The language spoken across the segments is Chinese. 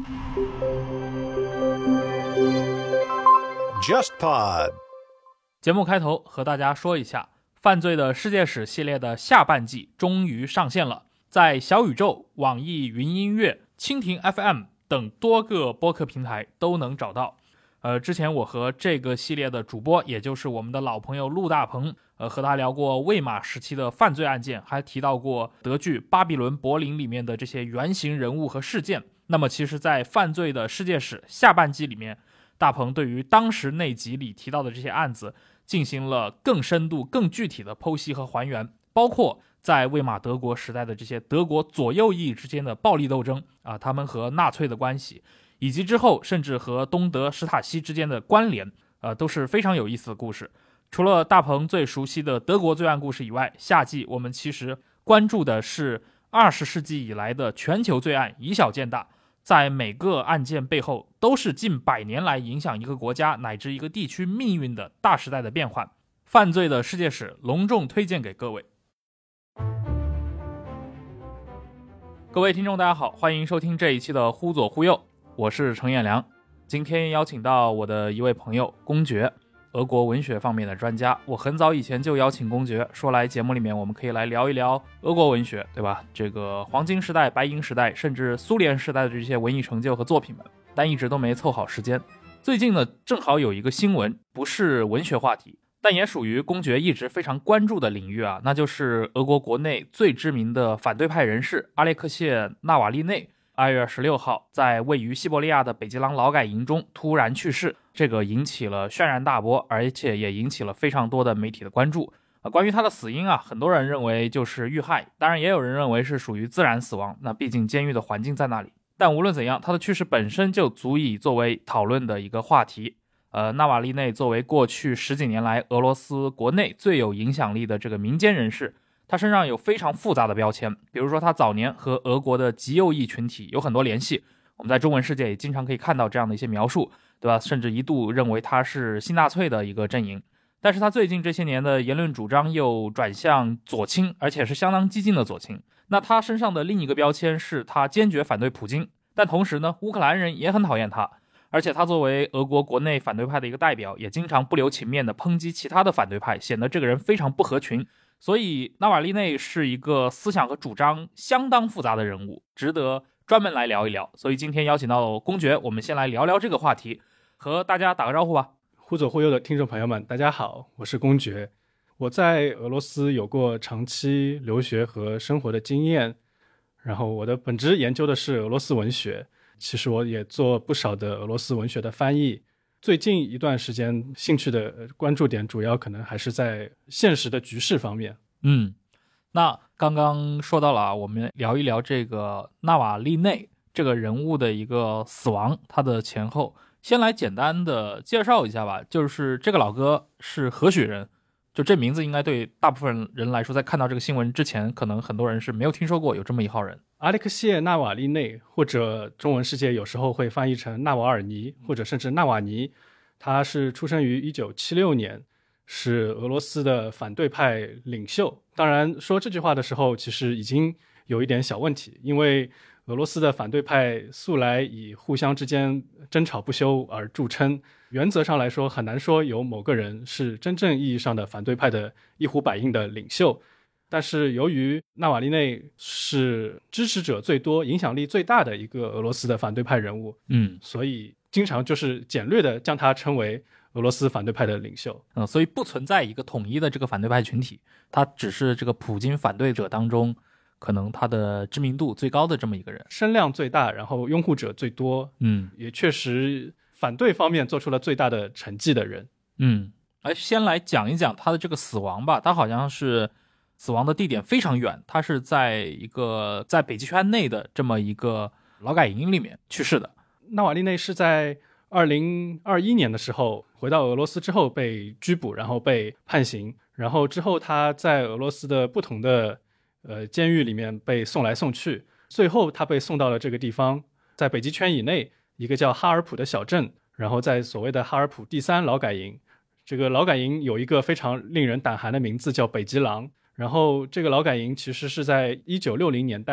JustPod 节目开头和大家说一下，犯罪的世界史系列的下半季终于上线了，在小宇宙、网易云音乐、蜻蜓 FM 等多个播客平台都能找到。之前我和这个系列的主播，也就是我们的老朋友陆大鹏，和他聊过魏玛时期的犯罪案件，还提到过德剧《巴比伦柏林》里面的这些原型人物和事件。那么其实在犯罪的世界史下半季里面，大鹏对于当时那集里提到的这些案子进行了更深度、更具体的剖析和还原，包括在魏玛德国时代的这些德国左右翼之间的暴力斗争他们和纳粹的关系，以及之后甚至和东德史塔西之间的关联，都是非常有意思的故事。除了大鹏最熟悉的德国罪案故事以外，夏季我们其实关注的是20世纪以来的全球罪案，以小见大，在每个案件背后都是近100年来影响一个国家乃至一个地区命运的大时代的变换。犯罪的世界史隆重推荐给各位。各位听众大家好，欢迎收听这一期的忽左忽右，我是程彦良。今天邀请到我的一位朋友公爵，俄国文学方面的专家。我很早以前就邀请公爵说来节目里面我们可以来聊一聊俄国文学，对吧？这个黄金时代、白银时代甚至苏联时代的这些文艺成就和作品们，但一直都没凑好时间。最近呢，正好有一个新闻，不是文学话题，但也属于公爵一直非常关注的领域那就是俄国国内最知名的反对派人士阿列克谢·纳瓦利内2月16号在位于西伯利亚的北极狼劳改营中突然去世，这个引起了轩然大波，而且也引起了非常多的媒体的关注。关于他的死因很多人认为就是遇害，当然也有人认为是属于自然死亡，那毕竟监狱的环境在那里。但无论怎样，他的去世本身就足以作为讨论的一个话题。纳瓦利内作为过去10几年来俄罗斯国内最有影响力的这个民间人士，他身上有非常复杂的标签，比如说他早年和俄国的极右翼群体有很多联系，我们在中文世界也经常可以看到这样的一些描述，对吧？甚至一度认为他是新纳粹的一个阵营。但是他最近这些年的言论主张又转向左倾，而且是相当激进的左倾。那他身上的另一个标签是他坚决反对普京，但同时呢，乌克兰人也很讨厌他，而且他作为俄国国内反对派的一个代表，也经常不留情面的抨击其他的反对派，显得这个人非常不合群。所以纳瓦利内是一个思想和主张相当复杂的人物，值得专门来聊一聊。所以今天邀请到公爵，我们先来聊聊这个话题，和大家打个招呼吧。 忽左忽右的听众朋友们大家好，我是公爵。我在俄罗斯有过长期留学和生活的经验，然后我的本职研究的是俄罗斯文学，其实我也做不少的俄罗斯文学的翻译。最近一段时间兴趣的关注点主要可能还是在现实的局势方面。 那刚刚说到了我们聊一聊这个纳瓦利内这个人物的一个死亡，他的前后。先来简单的介绍一下吧，就是这个老哥是何许人？就这名字应该对大部分人来说，在看到这个新闻之前，可能很多人是没有听说过有这么一号人。 阿列克谢·纳瓦利内，或者中文世界有时候会翻译成纳瓦尔尼，或者甚至纳瓦尼。他是出生于1976年，是俄罗斯的反对派领袖。当然说这句话的时候其实已经有一点小问题，因为俄罗斯的反对派素来以互相之间争吵不休而著称，原则上来说很难说有某个人是真正意义上的反对派的一呼百应的领袖。但是由于纳瓦利内是支持者最多、影响力最大的一个俄罗斯的反对派人物，所以经常就是简略的将他称为俄罗斯反对派的领袖。 所以不存在一个统一的这个反对派群体，他只是这个普京反对者当中可能他的知名度最高的这么一个人， 声量最大，然后拥护者最多，也确实反对方面做出了最大的成绩的人。 先来讲一讲他的这个死亡吧。他好像是死亡的地点非常远，他是在一个在北极圈内的这么一个劳改营里面去世的。 纳瓦利内是在2021年的时候回到俄罗斯之后被拘捕，然后被判刑，然后之后他在俄罗斯的不同的监狱里面被送来送去，最后他被送到了这个地方，在北极圈以内一个叫哈尔普的小镇，然后在所谓的哈尔普第3劳改营。这个劳改营有一个非常令人胆寒的名字叫北极狼，然后这个劳改营其实是在1960年代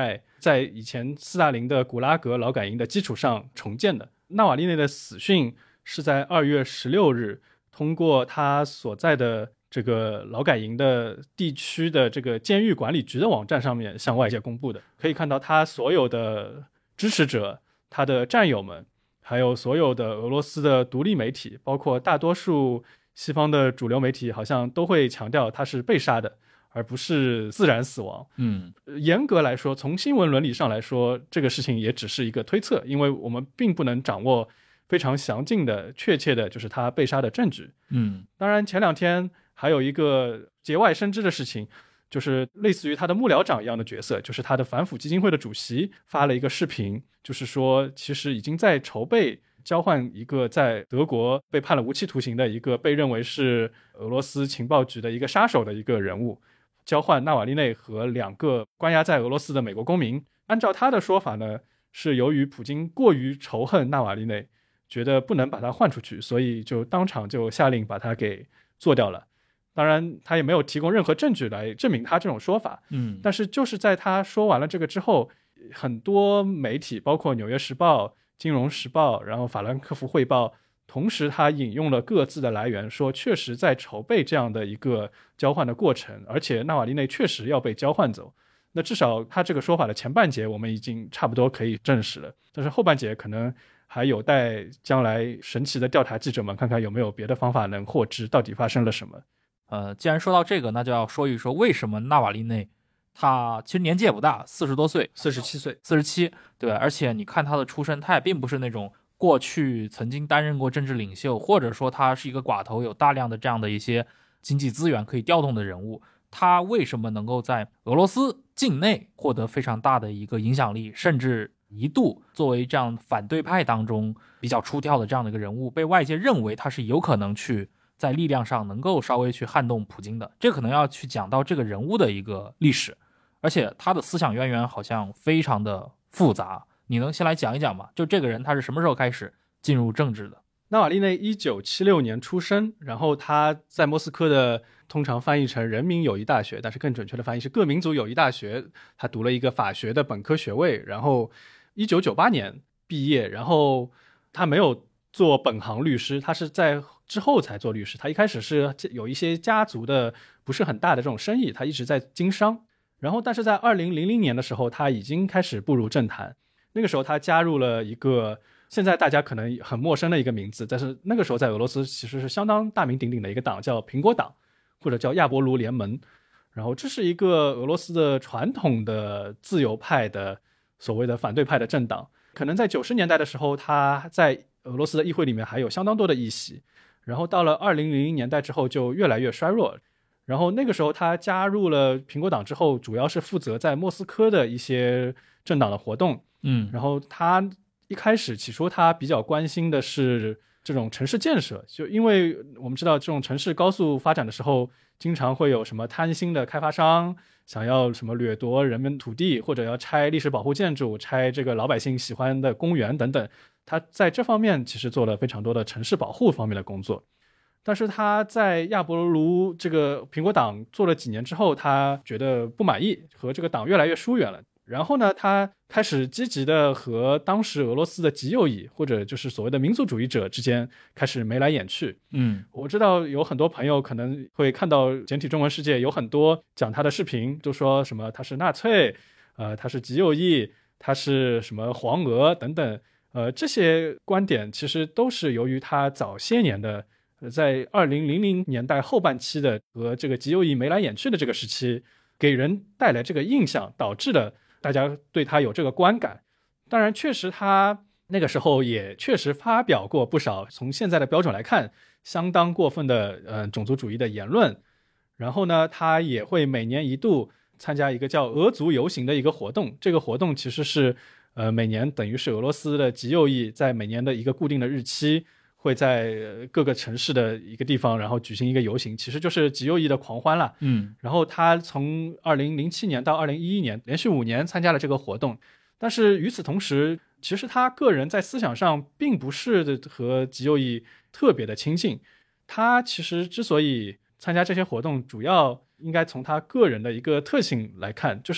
在以前斯大林的古拉格劳改营的基础上重建的。纳瓦利内的死讯是在2月16日通过他所在的这个劳改营的地区的这个监狱管理局的网站上面向外界公布的。可以看到他所有的支持者、他的战友们，还有所有的俄罗斯的独立媒体，包括大多数西方的主流媒体，好像都会强调他是被杀的，而不是自然死亡。严格来说，从新闻伦理上来说，这个事情也只是一个推测，因为我们并不能掌握非常详尽的确切的就是他被杀的证据。当然前2天还有一个节外生枝的事情，就是类似于他的幕僚长一样的角色，就是他的反腐基金会的主席发了一个视频，就是说其实已经在筹备交换一个在德国被判了无期徒刑的一个被认为是俄罗斯情报局的一个杀手的一个人物，交换纳瓦利内和2个关押在俄罗斯的美国公民。按照他的说法呢，是由于普京过于仇恨纳瓦利内，觉得不能把他换出去，所以就当场就下令把他给做掉了。当然他也没有提供任何证据来证明他这种说法。但是就是在他说完了这个之后，很多媒体包括纽约时报、金融时报，然后法兰克福汇报，同时他引用了各自的来源，说确实在筹备这样的一个交换的过程，而且纳瓦利内确实要被交换走。那至少他这个说法的前半截我们已经差不多可以证实了，但是后半截可能还有待将来神奇的调查记者们看看有没有别的方法能获知到底发生了什么。 既然说到这个，那就要说一说为什么纳瓦利内他其实年纪也不大，40多岁 ，47岁 ，47，对，而且你看他的出身，他也并不是那种过去曾经担任过政治领袖，或者说他是一个寡头，有大量的这样的一些经济资源可以调动的人物。他为什么能够在俄罗斯境内获得非常大的一个影响力，甚至一度作为这样反对派当中比较出挑的这样的一个人物，被外界认为他是有可能去在力量上能够稍微去撼动普京的。这可能要去讲到这个人物的一个历史，而且他的思想渊源好像非常的复杂。你能先来讲一讲吗？就这个人他是什么时候开始进入政治的？ 纳瓦利内1976年出生，然后他在莫斯科的通常翻译成人民友谊大学，但是更准确的翻译是各民族友谊大学，他读了一个法学的本科学位，然后1998年毕业，然后他没有做本行律师，他是在之后才做律师。他一开始是有一些家族的不是很大的这种生意，他一直在经商，然后但是在2000年的时候他已经开始步入政坛。那个时候他加入了一个现在大家可能很陌生的一个名字，但是那个时候在俄罗斯其实是相当大名鼎鼎的一个党，叫苹果党，或者叫亚波卢联盟。然后这是一个俄罗斯的传统的自由派的所谓的反对派的政党，可能在90年代的时候他在俄罗斯的议会里面还有相当多的议席，然后到了2000年代之后就越来越衰弱。然后那个时候他加入了苹果党之后，主要是负责在莫斯科的一些政党的活动。然后他一开始起初他比较关心的是这种城市建设，就因为我们知道这种城市高速发展的时候，经常会有什么贪心的开发商想要什么掠夺人们土地，或者要拆历史保护建筑，拆这个老百姓喜欢的公园等等。他在这方面其实做了非常多的城市保护方面的工作。但是他在亚波卢这个苹果党做了几年之后，他觉得不满意，和这个党越来越疏远了。然后呢，他开始积极的和当时俄罗斯的极右翼或者就是所谓的民族主义者之间开始眉来眼去。我知道有很多朋友可能会看到简体中文世界有很多讲他的视频，都说什么他是纳粹，他是极右翼，他是什么黄俄等等。这些观点其实都是由于他早些年的在2000年代后半期的和这个极右翼眉来眼去的这个时期给人带来这个印象，导致了大家对他有这个观感。当然确实他那个时候也确实发表过不少从现在的标准来看相当过分的种族主义的言论。然后呢，他也会每年一度参加一个叫俄族游行的一个活动，这个活动其实是每年等于是俄罗斯的极右翼在每年的一个固定的日期会在各个城市的一个地方然后举行一个游行，其实就是极右翼的狂欢了。然后他从2007年到2011年连续5年参加了这个活动。但是与此同时，其实他个人在思想上并不是和极右翼特别的亲近。他其实之所以参加这些活动，主要应该从他个人的一个特性来看，就是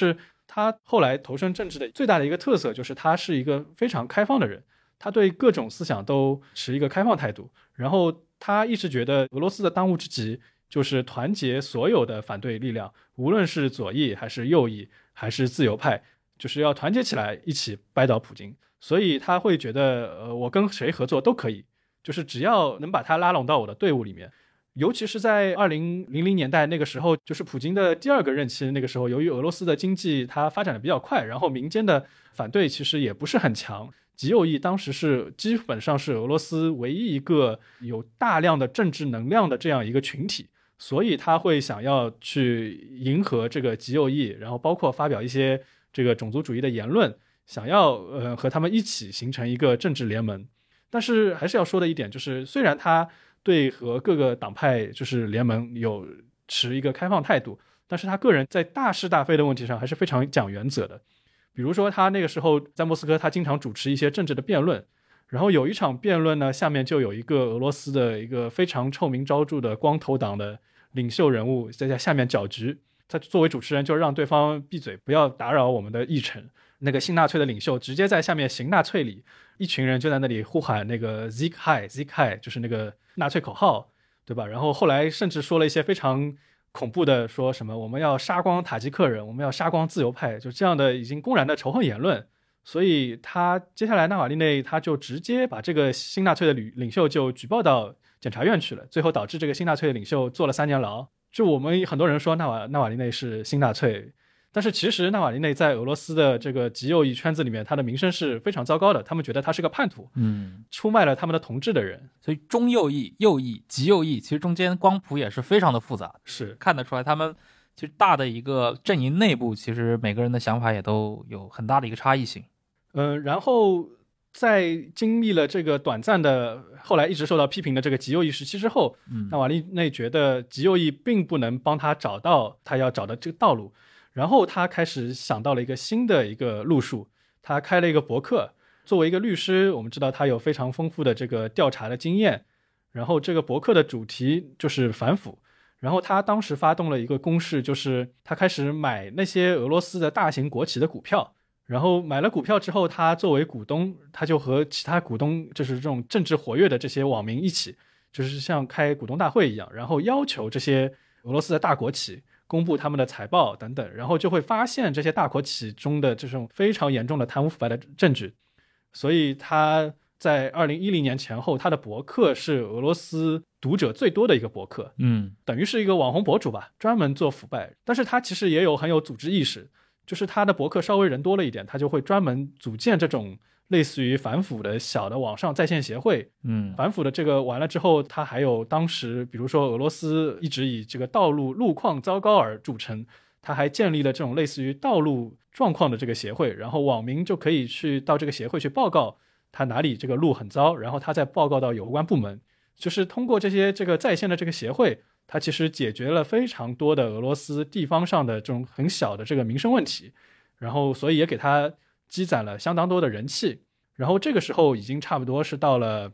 他后来投身政治的最大的一个特色就是他是一个非常开放的人，他对各种思想都持一个开放态度。然后他一直觉得俄罗斯的当务之急就是团结所有的反对力量，无论是左翼还是右翼还是自由派，就是要团结起来一起掰倒普京。所以他会觉得我跟谁合作都可以，就是只要能把他拉拢到我的队伍里面。尤其是在2000年代那个时候，就是普京的第2个任期，那个时候由于俄罗斯的经济它发展的比较快，然后民间的反对其实也不是很强，极右翼当时是基本上是俄罗斯唯一一个有大量的政治能量的这样一个群体，所以他会想要去迎合这个极右翼，然后包括发表一些这个种族主义的言论，想要和他们一起形成一个政治联盟。但是还是要说的一点就是，虽然他对和各个党派就是联盟有持一个开放态度，但是他个人在大是大非的问题上还是非常讲原则的。比如说他那个时候在莫斯科，他经常主持一些政治的辩论，然后有一场辩论呢，下面就有一个俄罗斯的一个非常臭名昭著的光头党的领袖人物在下面搅局，他作为主持人就让对方闭嘴，不要打扰我们的议程。那个新纳粹的领袖直接在下面行纳粹礼，一群人就在那里呼喊那个 Sieg Heil Sieg Heil， 就是那个纳粹口号，对吧？然后后来甚至说了一些非常恐怖的，说什么我们要杀光塔吉克人，我们要杀光自由派，就这样的已经公然的仇恨言论。所以他接下来纳瓦利内他就直接把这个新纳粹的领袖就举报到检察院去了，最后导致这个新纳粹的领袖坐了3年牢。就我们很多人说纳瓦利内是新纳粹，但是其实纳瓦利内在俄罗斯的这个极右翼圈子里面，他的名声是非常糟糕的，他们觉得他是个叛徒，出卖了他们的同志的人。 所以中右翼、右翼、极右翼，其实中间光谱也是非常的复杂， 是看得出来他们其实大的一个阵营内部，其实每个人的想法也都有很大的一个差异性。 然后在经历了这个短暂的后来一直受到批评的这个极右翼时期之后，纳瓦利内觉得极右翼并不能帮他找到他要找的这个道路，然后他开始想到了一个新的一个路数，他开了一个博客。作为一个律师，我们知道他有非常丰富的这个调查的经验，然后这个博客的主题就是反腐。然后他当时发动了一个攻势，就是他开始买那些俄罗斯的大型国企的股票，然后买了股票之后，他作为股东，他就和其他股东，就是这种政治活跃的这些网民一起，就是像开股东大会一样，然后要求这些俄罗斯的大国企公布他们的财报等等，然后就会发现这些大国企中的这种非常严重的贪污腐败的证据。所以他在2010年前后，他的博客是俄罗斯读者最多的一个博客，等于是一个网红博主吧，专门做腐败。但是他其实也有很有组织意识，就是他的博客稍微人多了一点，他就会专门组建这种类似于反腐的小的网上在线协会。反腐的这个完了之后，他还有当时比如说俄罗斯一直以这个道路路况糟糕而著称，他还建立了这种类似于道路状况的这个协会，然后网民就可以去到这个协会去报告他哪里这个路很糟，然后他再报告到有关部门。就是通过这个在线的这个协会，它其实解决了非常多的俄罗斯地方上的这种很小的这个民生问题，然后所以也给他积攒了相当多的人气。然后这个时候已经差不多是到了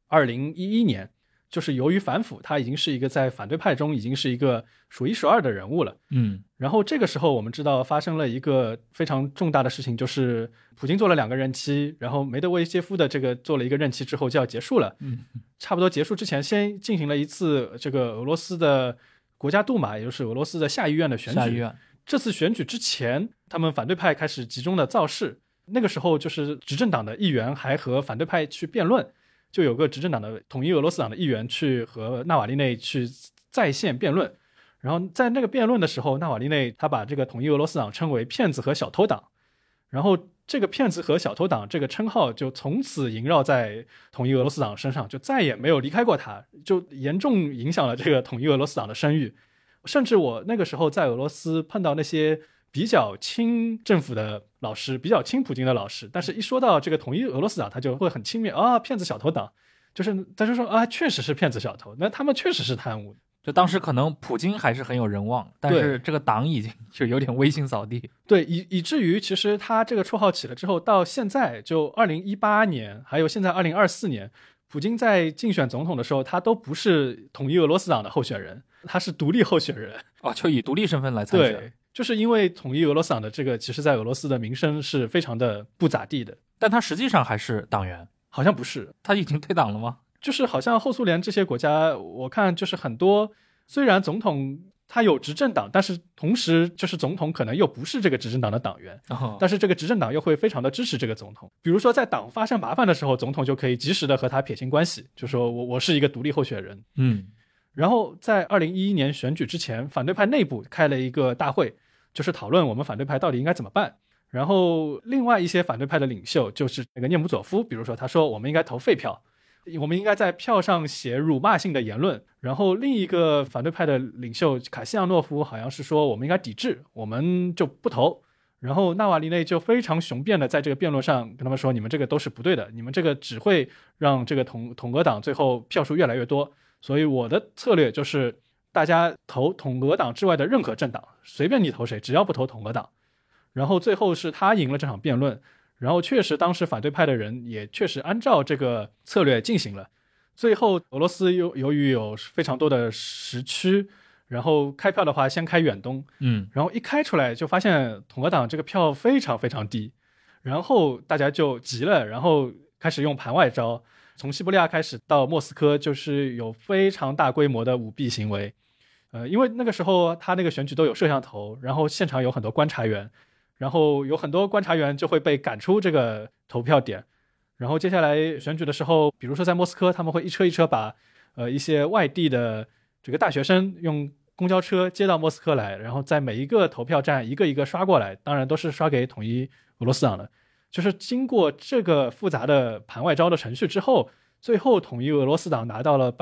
2011年，就是由于反腐，他已经是一个在反对派中已经是一个数一数二的人物了。然后这个时候我们知道发生了一个非常重大的事情，就是普京做了2个任期，然后梅德韦杰夫的这个做了1个任期之后就要结束了。差不多结束之前先进行了一次这个俄罗斯的国家杜马，也就是俄罗斯的下议院的选举。这次选举之前，他们反对派开始集中的造势，那个时候就是执政党的议员还和反对派去辩论，就有个执政党的统一俄罗斯党的议员去和纳瓦利内去在线辩论。然后在那个辩论的时候，纳瓦利内他把这个统一俄罗斯党称为骗子和小偷党，然后这个骗子和小偷党这个称号就从此萦绕在统一俄罗斯党身上，就再也没有离开过他，就严重影响了这个统一俄罗斯党的声誉。甚至我那个时候在俄罗斯碰到那些比较亲政府的老师，比较亲普京的老师，但是一说到这个统一俄罗斯党，他就会很轻蔑啊，骗子小偷党，就是他就说啊，确实是骗子小偷，那他们确实是贪污。 就当时可能普京还是很有人望，但是这个党已经就有点威信扫地。 对，以至于其实他这个绰号起了之后，到现在就2018年，还有现在2024年，普京在竞选总统的时候，他都不是统一俄罗斯党的候选人，他是独立候选人。 就以独立身份来参选。 对， 就是因为统一俄罗斯党的这个，其实在俄罗斯的名声是非常的不咋地的。 但他实际上还是党员， 好像不是， 他已经退党了吗？ 就是好像后苏联这些国家，我看就是很多，虽然总统他有执政党，但是同时就是总统可能又不是这个执政党的党员，但是这个执政党又会非常的支持这个总统。比如说在党发生麻烦的时候，总统就可以及时的和他撇清关系，就说我是一个独立候选人。然后在2011年选举之前，反对派内部开了一个大会，就是讨论我们反对派到底应该怎么办。然后另外一些反对派的领袖，就是那个涅姆佐夫，比如说他说我们应该投废票，我们应该在票上写辱骂性的言论。然后另一个反对派的领袖卡西扬诺夫好像是说我们应该抵制，我们就不投。然后纳瓦利内就非常雄辩的在这个辩论上跟他们说，你们这个都是不对的，你们这个只会让这个统俄党最后票数越来越多，所以我的策略就是大家投统俄党之外的任何政党，随便你投谁，只要不投统俄党。然后最后是他赢了这场辩论，然后确实当时反对派的人也确实按照这个策略进行了。最后俄罗斯由于有非常多的时区，然后开票的话先开远东，然后一开出来就发现统俄党这个票非常非常低，然后大家就急了，然后开始用盘外招，从西伯利亚开始到莫斯科，就是有非常大规模的舞弊行为。因为那个时候他那个选举都有摄像头，然后现场有很多观察员，然后有很多观察员就会被赶出这个投票点。然后接下来选举的时候，比如说在莫斯科，他们会一车一车把一些外地的这个大学生用公交车接到莫斯科来，然后在每一个投票站一个一个刷过来，当然都是刷给统一俄罗斯党的。就是经过这个复杂的盘外招的程序之后，最后统一俄罗斯党拿到了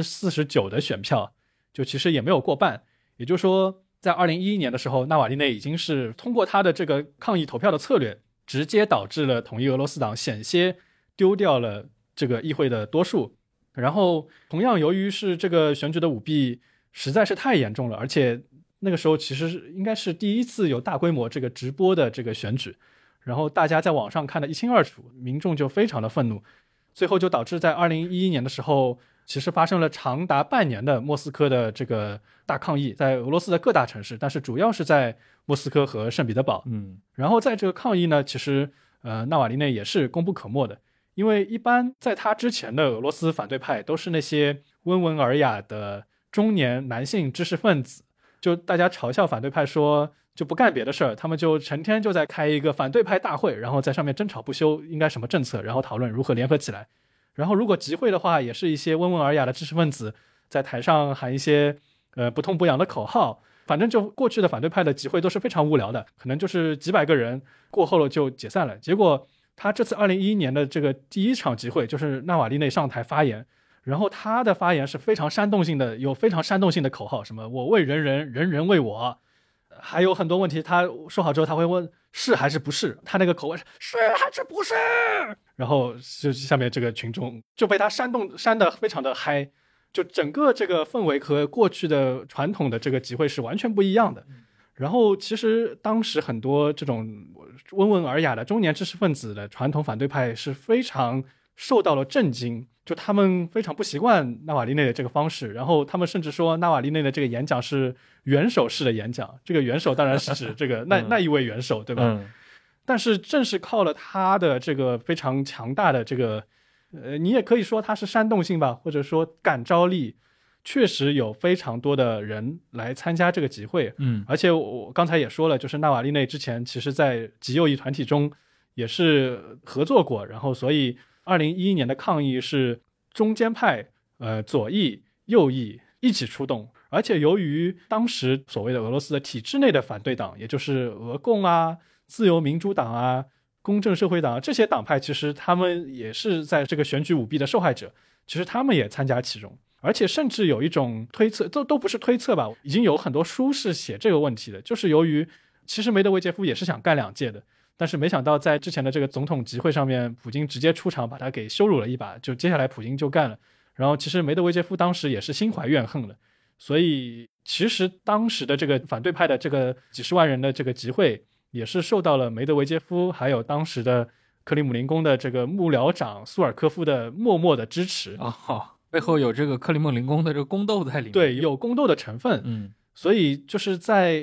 49% 的选票，就其实也没有过半。也就是说在2011年的时候，纳瓦利内已经是通过他的这个抗议投票的策略，直接导致了统一俄罗斯党险些丢掉了这个议会的多数。然后同样由于是这个选举的舞弊实在是太严重了，而且那个时候其实应该是第一次有大规模这个直播的这个选举，然后大家在网上看得一清二楚，民众就非常的愤怒，最后就导致在2011年的时候其实发生了长达半年的莫斯科的这个大抗议，在俄罗斯的各大城市，但是主要是在莫斯科和圣彼得堡。然后在这个抗议呢，其实纳瓦利内也是功不可没的，因为一般在他之前的俄罗斯反对派都是那些温文尔雅的中年男性知识分子，就大家嘲笑反对派说就不干别的事儿，他们就成天就在开一个反对派大会，然后在上面争吵不休应该什么政策，然后讨论如何联合起来。然后如果集会的话，也是一些温文尔雅的知识分子在台上喊一些不痛不痒的口号。反正就过去的反对派的集会都是非常无聊的，可能就是几百个人过后了就解散了。结果他这次2011年的这个第一场集会，就是纳瓦利内上台发言，然后他的发言是非常煽动性的，有非常煽动性的口号，什么我为人人，人人为我，还有很多问题他说好之后他会问是还是不是，他那个口吻是还是不是，然后就下面这个群众就被他煽得非常的嗨，就整个这个氛围和过去的传统的这个集会是完全不一样的。然后其实当时很多这种温文尔雅的中年知识分子的传统反对派是非常受到了震惊，就他们非常不习惯纳瓦利内的这个方式，然后他们甚至说纳瓦利内的这个演讲是元首式的演讲，这个元首当然是指这个那一位元首，对吧？但是正是靠了他的这个非常强大的这个你也可以说他是煽动性吧，或者说感召力，确实有非常多的人来参加这个集会。而且我刚才也说了，就是纳瓦利内之前其实在极右翼团体中也是合作过，然后所以2011年的抗议是中间派左翼右翼一起出动。而且由于当时所谓的俄罗斯的体制内的反对党，也就是俄共啊、自由民主党啊、公正社会党这些党派，其实他们也是在这个选举舞弊的受害者，其实他们也参加其中。而且甚至有一种推测，都不是推测吧，已经有很多书是写这个问题的，就是由于其实梅德韦杰夫也是想干2届的，但是没想到在之前的这个总统集会上面，普京直接出场把他给羞辱了一把，就接下来普京就干了。然后其实梅德韦杰夫当时也是心怀怨恨了，所以其实当时的这个反对派的这个几十万人的这个集会也是受到了梅德韦杰夫还有当时的克里姆林宫的这个幕僚长苏尔科夫的默默的支持。 背后有这个克里姆林宫的这个宫斗在里面， 对，有宫斗的成分。所以就是在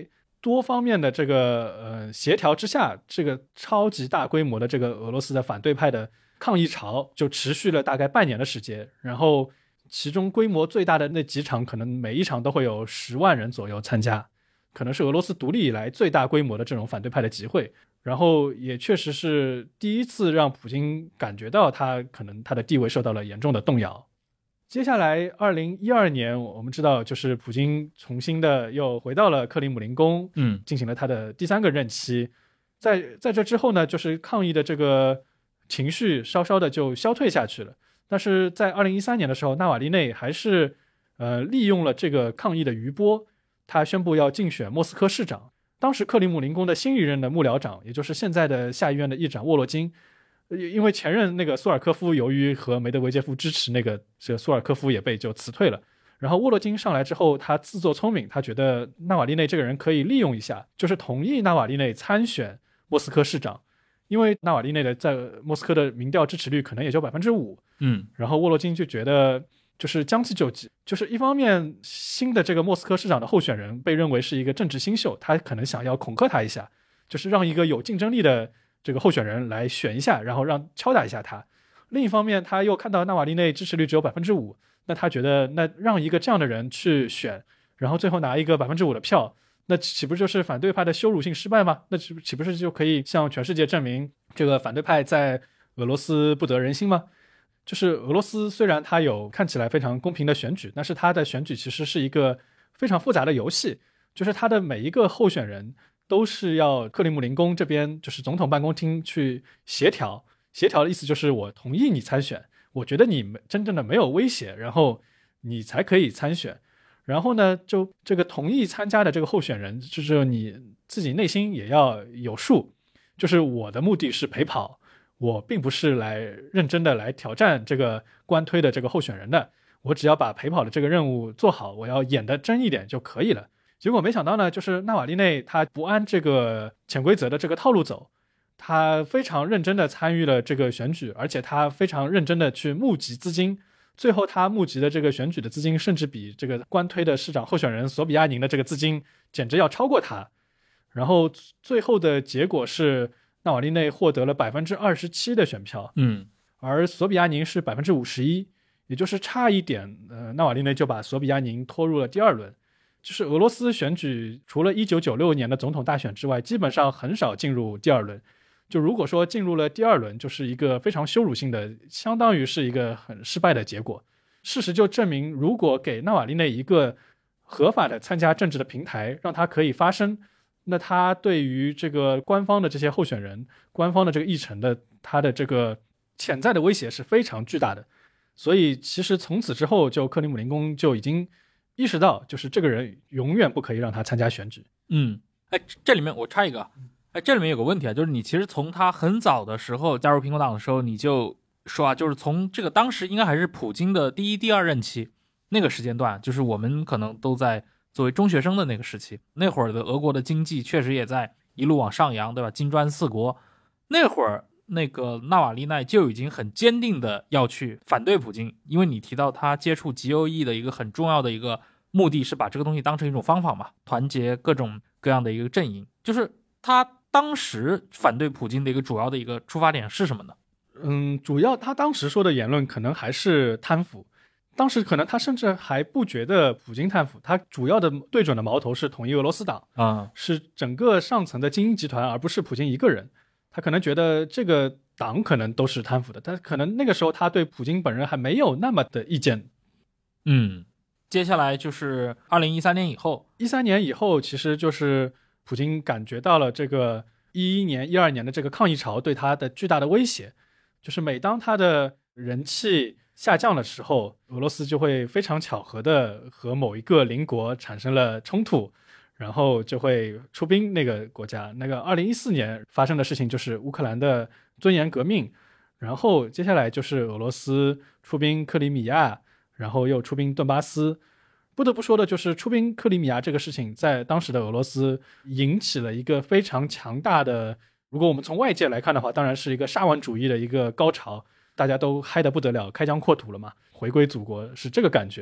多方面的这个协调之下，这个超级大规模的这个俄罗斯的反对派的抗议潮就持续了大概半年的时间，然后其中规模最大的那几场可能每一场都会有10万人左右参加，可能是俄罗斯独立以来最大规模的这种反对派的集会，然后也确实是第一次让普京感觉到可能他的地位受到了严重的动摇。接下来2012年我们知道就是普京重新的又回到了克里姆林宫，进行了他的第3个任期。在这之后呢，就是抗议的这个情绪稍稍的就消退下去了，但是在2013年的时候，纳瓦利内还是利用了这个抗议的余波，他宣布要竞选莫斯科市长。当时克里姆林宫的新一任的幕僚长，也就是现在的下议院的议长沃洛金，因为前任那个苏尔科夫由于和梅德韦杰夫支持这个苏尔科夫也被就辞退了，然后沃洛金上来之后，他自作聪明，他觉得纳瓦利内这个人可以利用一下，就是同意纳瓦利内参选莫斯科市长，因为纳瓦利内的在莫斯科的民调支持率可能也就 5%， 然后沃洛金就觉得就是将计就计，就是一方面新的这个莫斯科市长的候选人被认为是一个政治新秀，他可能想要恐吓他一下，就是让一个有竞争力的这个候选人来选一下，然后敲打一下他。另一方面他又看到纳瓦利内支持率只有 5%， 那他觉得那让一个这样的人去选，然后最后拿一个 5% 的票，那岂不就是反对派的羞辱性失败吗？那岂不是就可以向全世界证明这个反对派在俄罗斯不得人心吗？就是俄罗斯虽然它有看起来非常公平的选举，但是它的选举其实是一个非常复杂的游戏，就是它的每一个候选人都是要克里姆林宫这边就是总统办公厅去协调的意思就是我同意你参选，我觉得你真正的没有威胁，然后你才可以参选。然后呢，就这个同意参加的这个候选人，就是你自己内心也要有数，就是我的目的是陪跑，我并不是来认真的来挑战这个官推的这个候选人的，我只要把陪跑的这个任务做好，我要演得真一点就可以了。结果没想到呢，就是纳瓦利内他不按这个潜规则的这个套路走，他非常认真的参与了这个选举，而且他非常认真的去募集资金，最后他募集的这个选举的资金甚至比这个官推的市长候选人索比亚宁的这个资金简直要超过他。然后最后的结果是纳瓦利内获得了 27% 的选票，而索比亚宁是 51%， 也就是差一点纳瓦利内就把索比亚宁拖入了第2轮。就是俄罗斯选举除了1996年的总统大选之外，基本上很少进入第2轮，就如果说进入了第2轮，就是一个非常羞辱性的，相当于是一个很失败的结果。事实就证明，如果给纳瓦利内一个合法的参加政治的平台，让他可以发声，那他对于这个官方的这些候选人，官方的这个议程的他的这个潜在的威胁是非常巨大的。所以其实从此之后，就克里姆林宫就已经意识到，就是这个人永远不可以让他参加选举。 这里面我插一个，这里面有个问题啊，就是你其实从他很早的时候加入苹果党的时候，你就说啊，就是从这个当时应该还是普京的第1、第2任期那个时间段，就是我们可能都在作为中学生的那个时期，那会儿的俄国的经济确实也在一路往上扬，对吧？金砖4国，那会儿那个纳瓦利内就已经很坚定的要去反对普京，因为你提到他接触极右翼的一个很重要的一个目的是把这个东西当成一种方法嘛，团结各种各样的一个阵营。就是他当时反对普京的一个主要的一个出发点是什么呢？ 主要他当时说的言论可能还是贪腐，当时可能他甚至还不觉得普京贪腐，他主要的对准的矛头是统一俄罗斯党，是整个上层的精英集团，而不是普京一个人。他可能觉得这个党可能都是贪腐的，但可能那个时候他对普京本人还没有那么的意见。 接下来就是2013年以后 ，13年以后，其实就是普京感觉到了这个11年、12年的这个抗议潮对他的巨大的威胁，就是每当他的人气下降的时候，俄罗斯就会非常巧合的和某一个邻国产生了冲突，然后就会出兵那个国家。那个2014年发生的事情就是乌克兰的尊严革命，然后接下来就是俄罗斯出兵克里米亚，然后又出兵顿巴斯。不得不说的就是出兵克里米亚这个事情在当时的俄罗斯引起了一个非常强大的，如果我们从外界来看的话，当然是一个沙文主义的一个高潮，大家都嗨得不得了，开疆扩土了嘛，回归祖国是这个感觉。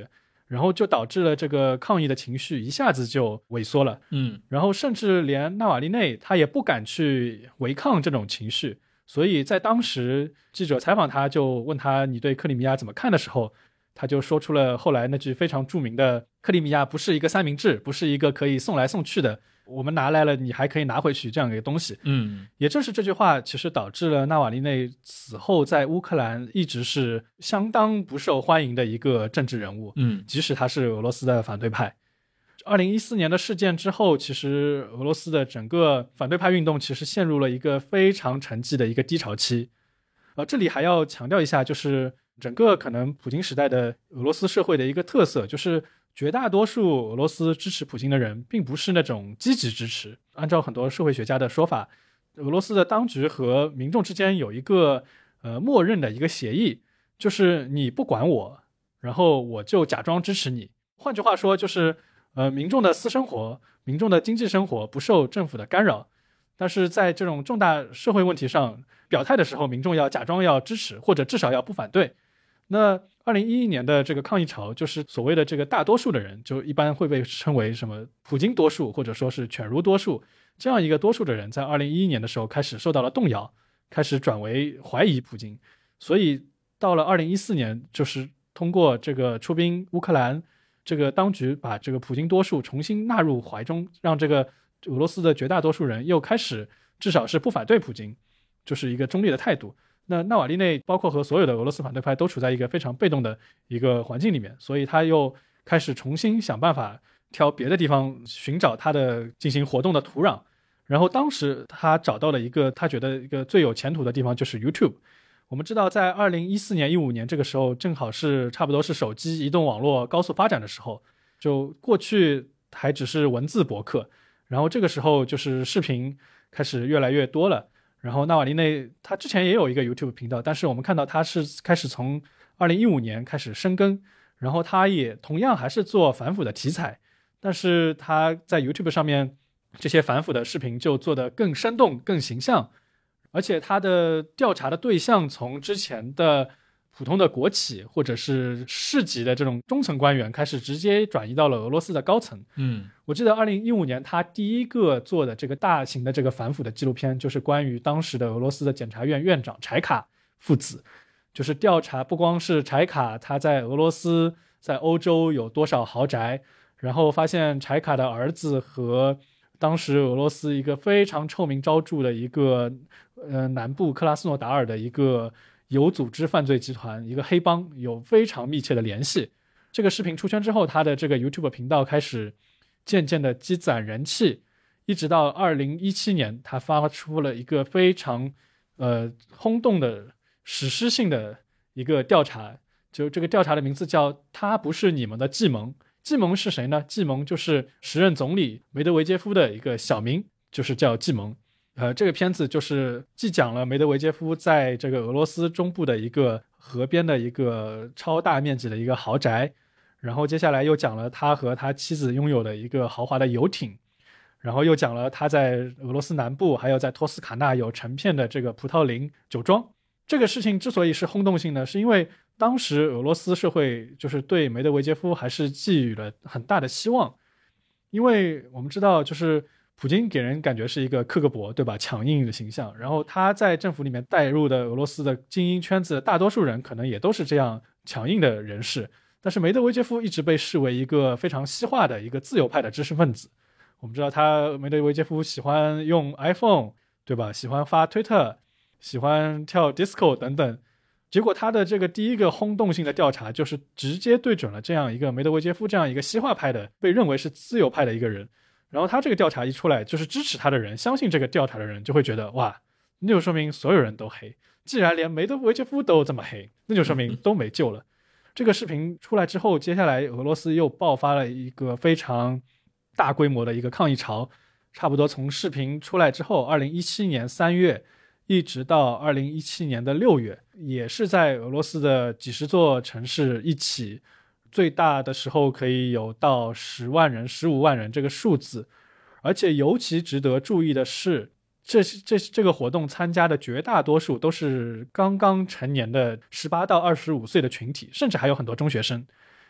然后就导致了这个抗议的情绪一下子就萎缩了。然后甚至连纳瓦利内他也不敢去违抗这种情绪，所以在当时记者采访他，就问他你对克里米亚怎么看的时候，他就说出了后来那句非常著名的克里米亚不是一个三明治，不是一个可以送来送去的，我们拿来了你还可以拿回去这样一个东西。也正是这句话其实导致了纳瓦利内此后在乌克兰一直是相当不受欢迎的一个政治人物。即使他是俄罗斯的反对派。2014年的事件之后，其实俄罗斯的整个反对派运动其实陷入了一个非常沉寂的一个低潮期。这里还要强调一下，就是整个可能普京时代的俄罗斯社会的一个特色，就是绝大多数俄罗斯支持普京的人并不是那种积极支持。按照很多社会学家的说法，俄罗斯的当局和民众之间有一个默认的一个协议，就是你不管我，然后我就假装支持你。换句话说，就是民众的私生活、民众的经济生活不受政府的干扰，但是在这种重大社会问题上表态的时候，民众要假装要支持，或者至少要不反对。那2011年的这个抗议潮，就是所谓的这个大多数的人，就一般会被称为什么普京多数，或者说是犬儒多数，这样一个多数的人在2011年的时候开始受到了动摇，开始转为怀疑普京。所以到了2014年，就是通过这个出兵乌克兰，这个当局把这个普京多数重新纳入怀中，让这个俄罗斯的绝大多数人又开始至少是不反对普京，就是一个中立的态度。那纳瓦利内包括和所有的俄罗斯反对派都处在一个非常被动的一个环境里面，所以他又开始重新想办法挑别的地方寻找他的进行活动的土壤。然后当时他找到了一个他觉得一个最有前途的地方，就是 YouTube。 我们知道在2014年15年这个时候正好是差不多是手机移动网络高速发展的时候，就过去还只是文字博客，然后这个时候就是视频开始越来越多了。然后纳瓦利内他之前也有一个 YouTube 频道，但是我们看到他是开始从2015年开始深耕，然后他也同样还是做反腐的题材，但是他在 YouTube 上面这些反腐的视频就做得更生动更形象，而且他的调查的对象从之前的普通的国企或者是市级的这种中层官员开始直接转移到了俄罗斯的高层。我记得2015年他第一个做的这个大型的这个反腐的纪录片，就是关于当时的俄罗斯的检察院院长柴卡父子，就是调查不光是柴卡他在俄罗斯在欧洲有多少豪宅，然后发现柴卡的儿子和当时俄罗斯一个非常臭名昭著的一个南部克拉斯诺达尔的一个有组织犯罪集团，一个黑帮，有非常密切的联系。这个视频出圈之后，他的这个 YouTube 频道开始渐渐的积攒人气，一直到2017年他发出了一个非常轰动的史诗性的一个调查，就这个调查的名字叫他不是你们的季蒙。季蒙是谁呢？季蒙就是时任总理梅德韦杰夫的一个小名，就是叫季蒙。这个片子就是既讲了梅德韦杰夫在这个俄罗斯中部的一个河边的一个超大面积的一个豪宅，然后接下来又讲了他和他妻子拥有的一个豪华的游艇，然后又讲了他在俄罗斯南部还有在托斯卡纳有成片的这个葡萄林酒庄。这个事情之所以是轰动性呢，是因为当时俄罗斯社会就是对梅德韦杰夫还是寄予了很大的希望，因为我们知道就是普京给人感觉是一个克格勃，对吧，强硬的形象，然后他在政府里面带入的俄罗斯的精英圈子大多数人可能也都是这样强硬的人士，但是梅德韦杰夫一直被视为一个非常西化的一个自由派的知识分子。我们知道梅德韦杰夫喜欢用 iPhone， 对吧，喜欢发推特，喜欢跳 disco 等等，结果他的这个第一个轰动性的调查就是直接对准了这样一个梅德韦杰夫这样一个西化派的被认为是自由派的一个人。然后他这个调查一出来，就是支持他的人，相信这个调查的人就会觉得，哇，那就说明所有人都黑，既然连梅德韦杰夫都这么黑，那就说明都没救了。这个视频出来之后，接下来俄罗斯又爆发了一个非常大规模的一个抗议潮，差不多从视频出来之后2017年3月一直到2017年的6月，也是在俄罗斯的几十座城市一起，最大的时候可以有到10万人、15万人这个数字。而且尤其值得注意的是，这个活动参加的绝大多数都是刚刚成年的18到25岁的群体，甚至还有很多中学生。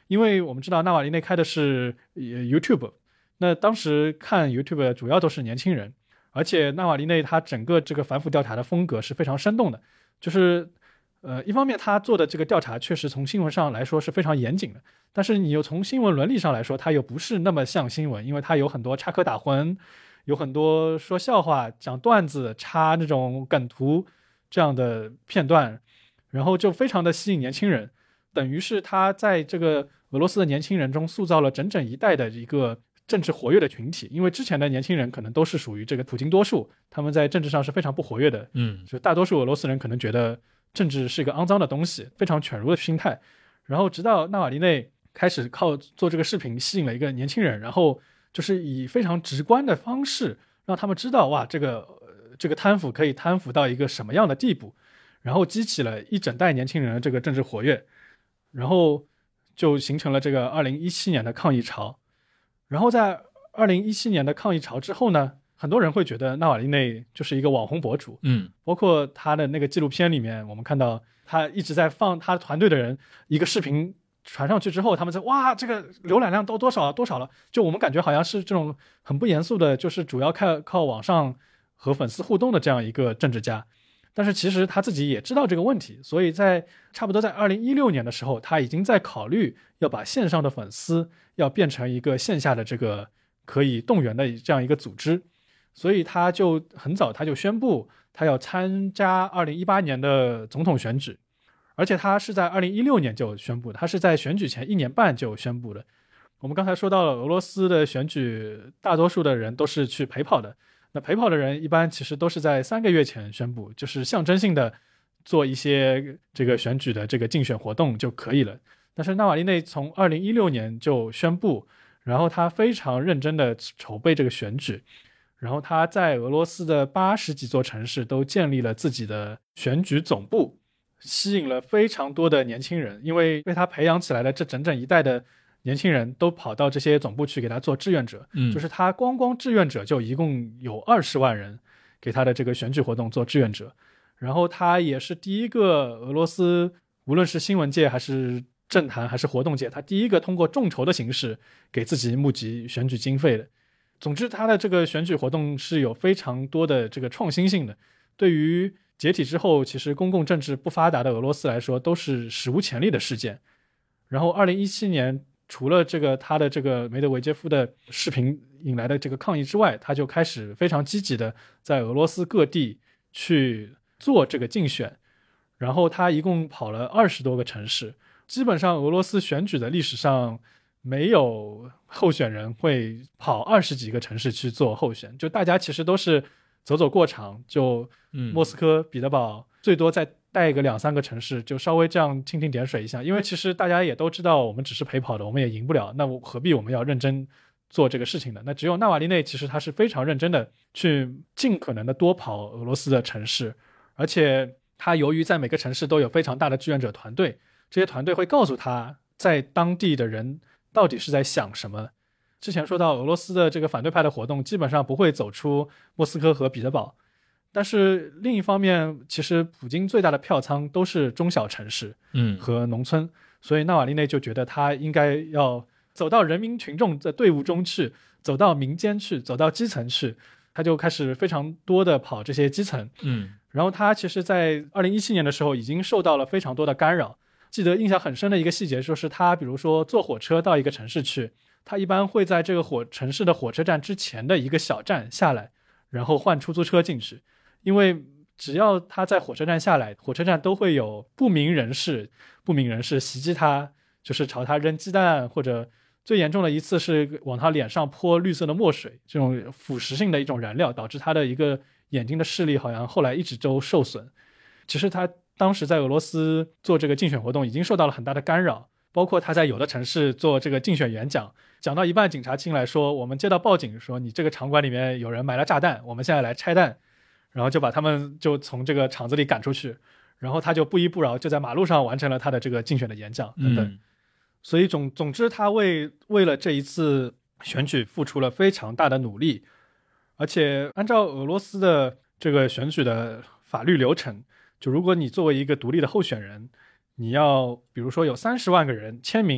因为我们知道纳瓦利内开的是YouTube， 那当时看 YouTube 主要都是年轻人，而且纳瓦利内他整个这个反腐调查的风格是非常生动的，就是一方面他做的这个调查确实从新闻上来说是非常严谨的，但是你又从新闻伦理上来说，它又不是那么像新闻，因为它有很多插科打诨，有很多说笑话、讲段子、插那种梗图这样的片段，然后就非常的吸引年轻人，等于是他在这个俄罗斯的年轻人中塑造了整整一代的一个政治活跃的群体。因为之前的年轻人可能都是属于这个普京多数，他们在政治上是非常不活跃的，就大多数俄罗斯人可能觉得政治是一个肮脏的东西，非常犬儒的心态。然后直到纳瓦利内开始靠做这个视频吸引了一个年轻人，然后就是以非常直观的方式让他们知道，哇，这个贪腐可以贪腐到一个什么样的地步，然后激起了一整代年轻人的这个政治活跃，然后就形成了这个2017年的抗议潮。然后在2017年的抗议潮之后呢，很多人会觉得纳瓦利内就是一个网红博主，包括他的那个纪录片里面，我们看到他一直在放他团队的人一个视频传上去之后，他们在哇，这个浏览量都多少了，就我们感觉好像是这种很不严肃的，就是主要靠网上和粉丝互动的这样一个政治家。但是其实他自己也知道这个问题，所以差不多在2016年的时候，他已经在考虑要把线上的粉丝要变成一个线下的这个可以动员的这样一个组织，所以他就很早他就宣布他要参加2018年的总统选举，而且他是在2016年就宣布的，他是在选举前1年半就宣布的。我们刚才说到了俄罗斯的选举，大多数的人都是去陪跑的，那陪跑的人一般其实都是在3个月前宣布，就是象征性的做一些这个选举的这个竞选活动就可以了。但是纳瓦利内从2016年就宣布，然后他非常认真的筹备这个选举，然后他在俄罗斯的80几座城市都建立了自己的选举总部，吸引了非常多的年轻人，因为被他培养起来的这整整一代的年轻人都跑到这些总部去给他做志愿者，就是他光志愿者就一共有20万人给他的这个选举活动做志愿者。然后他也是第一个俄罗斯，无论是新闻界还是政坛还是活动界，他第一个通过众筹的形式给自己募集选举经费的。总之他的这个选举活动是有非常多的这个创新性的，对于解体之后其实公共政治不发达的俄罗斯来说都是史无前例的事件。然后2017年除了这个他的这个梅德韦杰夫的视频引来的这个抗议之外，他就开始非常积极的在俄罗斯各地去做这个竞选，然后他一共跑了20多个城市。基本上俄罗斯选举的历史上没有候选人会跑20几个城市去做候选，就大家其实都是走过场，就莫斯科、彼得堡，最多再带个2-3个城市，就稍微这样蜻蜓点水一下。因为其实大家也都知道我们只是陪跑的，我们也赢不了，那何必我们要认真做这个事情呢？那只有纳瓦利内其实他是非常认真的去尽可能的多跑俄罗斯的城市，而且他由于在每个城市都有非常大的志愿者团队，这些团队会告诉他在当地的人到底是在想什么。之前说到俄罗斯的这个反对派的活动基本上不会走出莫斯科和彼得堡，但是另一方面其实普京最大的票仓都是中小城市和农村，所以纳瓦利内就觉得他应该要走到人民群众的队伍中去，走到民间去，走到基层去，他就开始非常多的跑这些基层。然后他其实在2017年的时候已经受到了非常多的干扰。记得印象很深的一个细节就是他比如说坐火车到一个城市去，他一般会在这个城市的火车站之前的一个小站下来，然后换出租车进去。因为只要他在火车站下来，火车站都会有不明人士袭击他，就是朝他扔鸡蛋，或者最严重的一次是往他脸上泼绿色的墨水，这种腐蚀性的一种燃料，导致他的一个眼睛的视力好像后来一直都受损。其实他当时在俄罗斯做这个竞选活动已经受到了很大的干扰，包括他在有的城市做这个竞选演讲，讲到一半警察进来说，我们接到报警说你这个场馆里面有人埋了炸弹，我们现在来拆弹，然后就把他们就从这个场子里赶出去，然后他就不依不饶，就在马路上完成了他的这个竞选的演讲等等。所以总之他为了这一次选举付出了非常大的努力。而且按照俄罗斯的这个选举的法律流程，就如果你作为一个独立的候选人，你要比如说有30万个人签名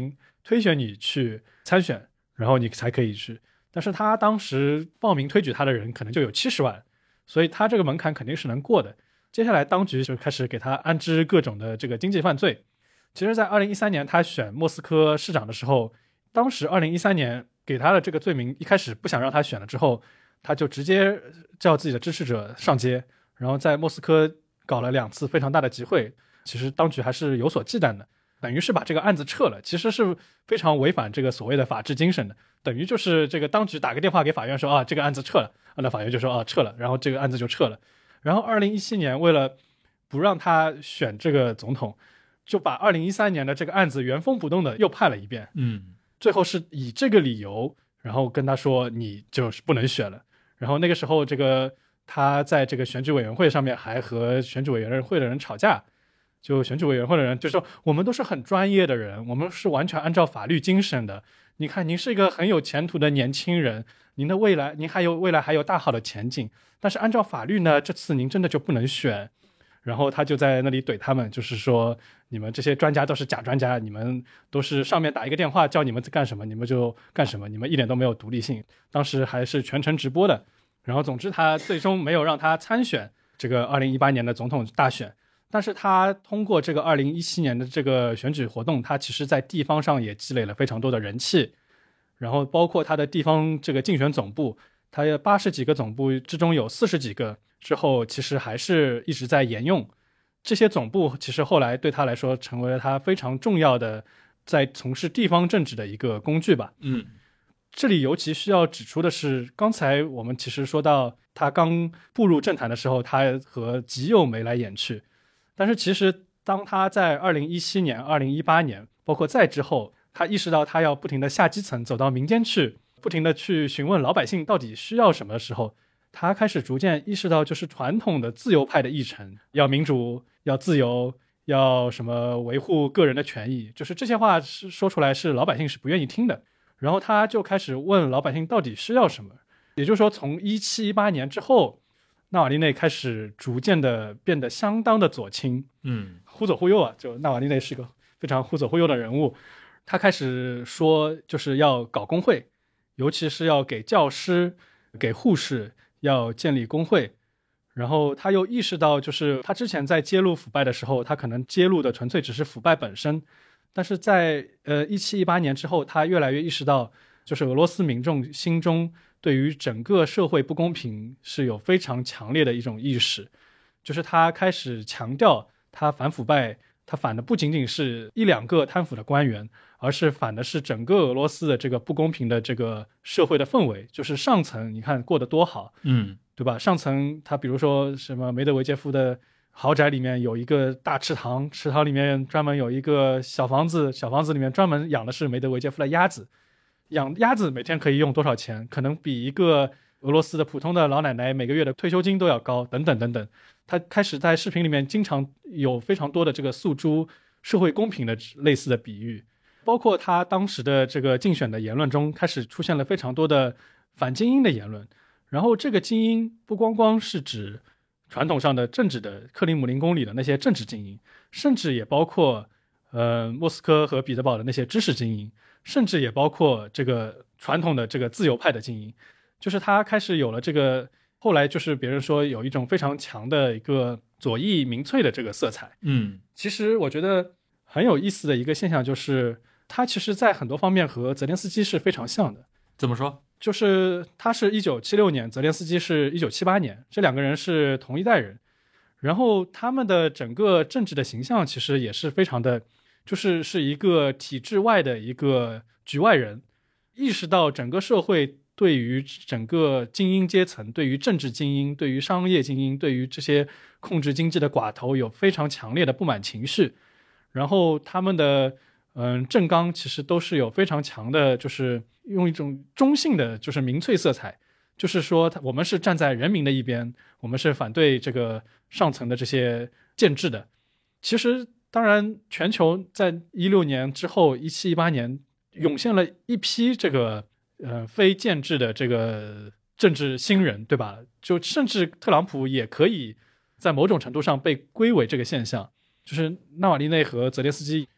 推选你去参选，然后你才可以去。但是他当时报名推举他的人可能就有70万，所以他这个门槛肯定是能过的。接下来当局就开始给他安置各种的这个经济犯罪。其实在2013年他选莫斯科市长的时候，当时2013年给他的这个罪名，一开始不想让他选了之后，他就直接叫自己的支持者上街，然后在莫斯科搞了2次非常大的集会。其实当局还是有所忌惮的，等于是把这个案子撤了，其实是非常违反这个所谓的法治精神的。等于就是这个当局打个电话给法院说啊，这个案子撤了，那法院就说啊撤了，然后这个案子就撤了。然后2017年为了不让他选这个总统，就把2013年的这个案子原封不动的又判了一遍。最后是以这个理由，然后跟他说你就是不能选了。然后那个时候这个他在这个选举委员会上面还和选举委员会的人吵架，就选举委员会的人就说我们都是很专业的人，我们是完全按照法律精神的，你看您是一个很有前途的年轻人，您未来还有大好的前景，但是按照法律呢，这次您真的就不能选。然后他就在那里怼他们，就是说你们这些专家都是假专家，你们都是上面打一个电话叫你们干什么你们就干什么，你们一点都没有独立性。当时还是全程直播的。然后总之他最终没有让他参选这个2018年的总统大选，但是他通过这个2017年的这个选举活动，他其实在地方上也积累了非常多的人气。然后包括他的地方这个竞选总部，他有80几个总部之中有40几个之后其实还是一直在沿用。这些总部其实后来对他来说成为了他非常重要的在从事地方政治的一个工具吧。这里尤其需要指出的是，刚才我们其实说到他刚步入政坛的时候，他和极右眉来眼去，但是其实当他在2017年、2018年，包括再之后，他意识到他要不停的下基层，走到民间去，不停的去询问老百姓到底需要什么的时候，他开始逐渐意识到，就是传统的自由派的议程，要民主，要自由，要什么维护个人的权益，就是这些话是说出来是老百姓是不愿意听的。然后他就开始问老百姓到底需要什么。也就是说从17、18年之后，纳瓦利内开始逐渐的变得相当的左倾，忽左忽右啊，就纳瓦利内是个非常忽左忽右的人物。他开始说就是要搞工会，尤其是要给教师、给护士要建立工会。然后他又意识到，就是他之前在揭露腐败的时候，他可能揭露的纯粹只是腐败本身，但是在17、18年之后，他越来越意识到，就是俄罗斯民众心中对于整个社会不公平是有非常强烈的一种意识。就是他开始强调他反腐败，他反的不仅仅是1、2个贪腐的官员，而是反的是整个俄罗斯的这个不公平的这个社会的氛围。就是上层你看过得多好，对吧？上层他比如说什么梅德韦杰夫的豪宅里面有一个大池塘，池塘里面专门有一个小房子，小房子里面专门养的是梅德韦杰夫的鸭子，养鸭子每天可以用多少钱，可能比一个俄罗斯的普通的老奶奶每个月的退休金都要高，等等等等。他开始在视频里面经常有非常多的这个诉诸社会公平的类似的比喻，包括他当时的这个竞选的言论中开始出现了非常多的反精英的言论。然后这个精英不光光是指传统上的政治的克里姆林宫里的那些政治精英，甚至也包括莫斯科和彼得堡的那些知识精英，甚至也包括这个传统的这个自由派的精英。就是他开始有了这个，后来就是别人说有一种非常强的一个左翼民粹的这个色彩。其实我觉得很有意思的一个现象就是他其实在很多方面和泽连斯基是非常像的。 怎么说？ 就是他是1976年，泽连斯基是1978年，这2个人是同一代人。然后他们的整个政治的形象其实也是非常的，是一个体制外的一个局外人，意识到整个社会对于整个精英阶层，对于政治精英，对于商业精英，对于这些控制经济的寡头有非常强烈的不满情绪。然后他们的政纲其实都是有非常强的，就是用一种中性的就是民粹色彩，就是说我们是站在人民的一边，我们是反对这个上层的这些建制的。其实当然全球在16年之后17、18年涌现了一批这个非建制的这个政治新人，对吧？就甚至特朗普也可以在某种程度上被归为这个现象。就是纳瓦利内和泽连斯基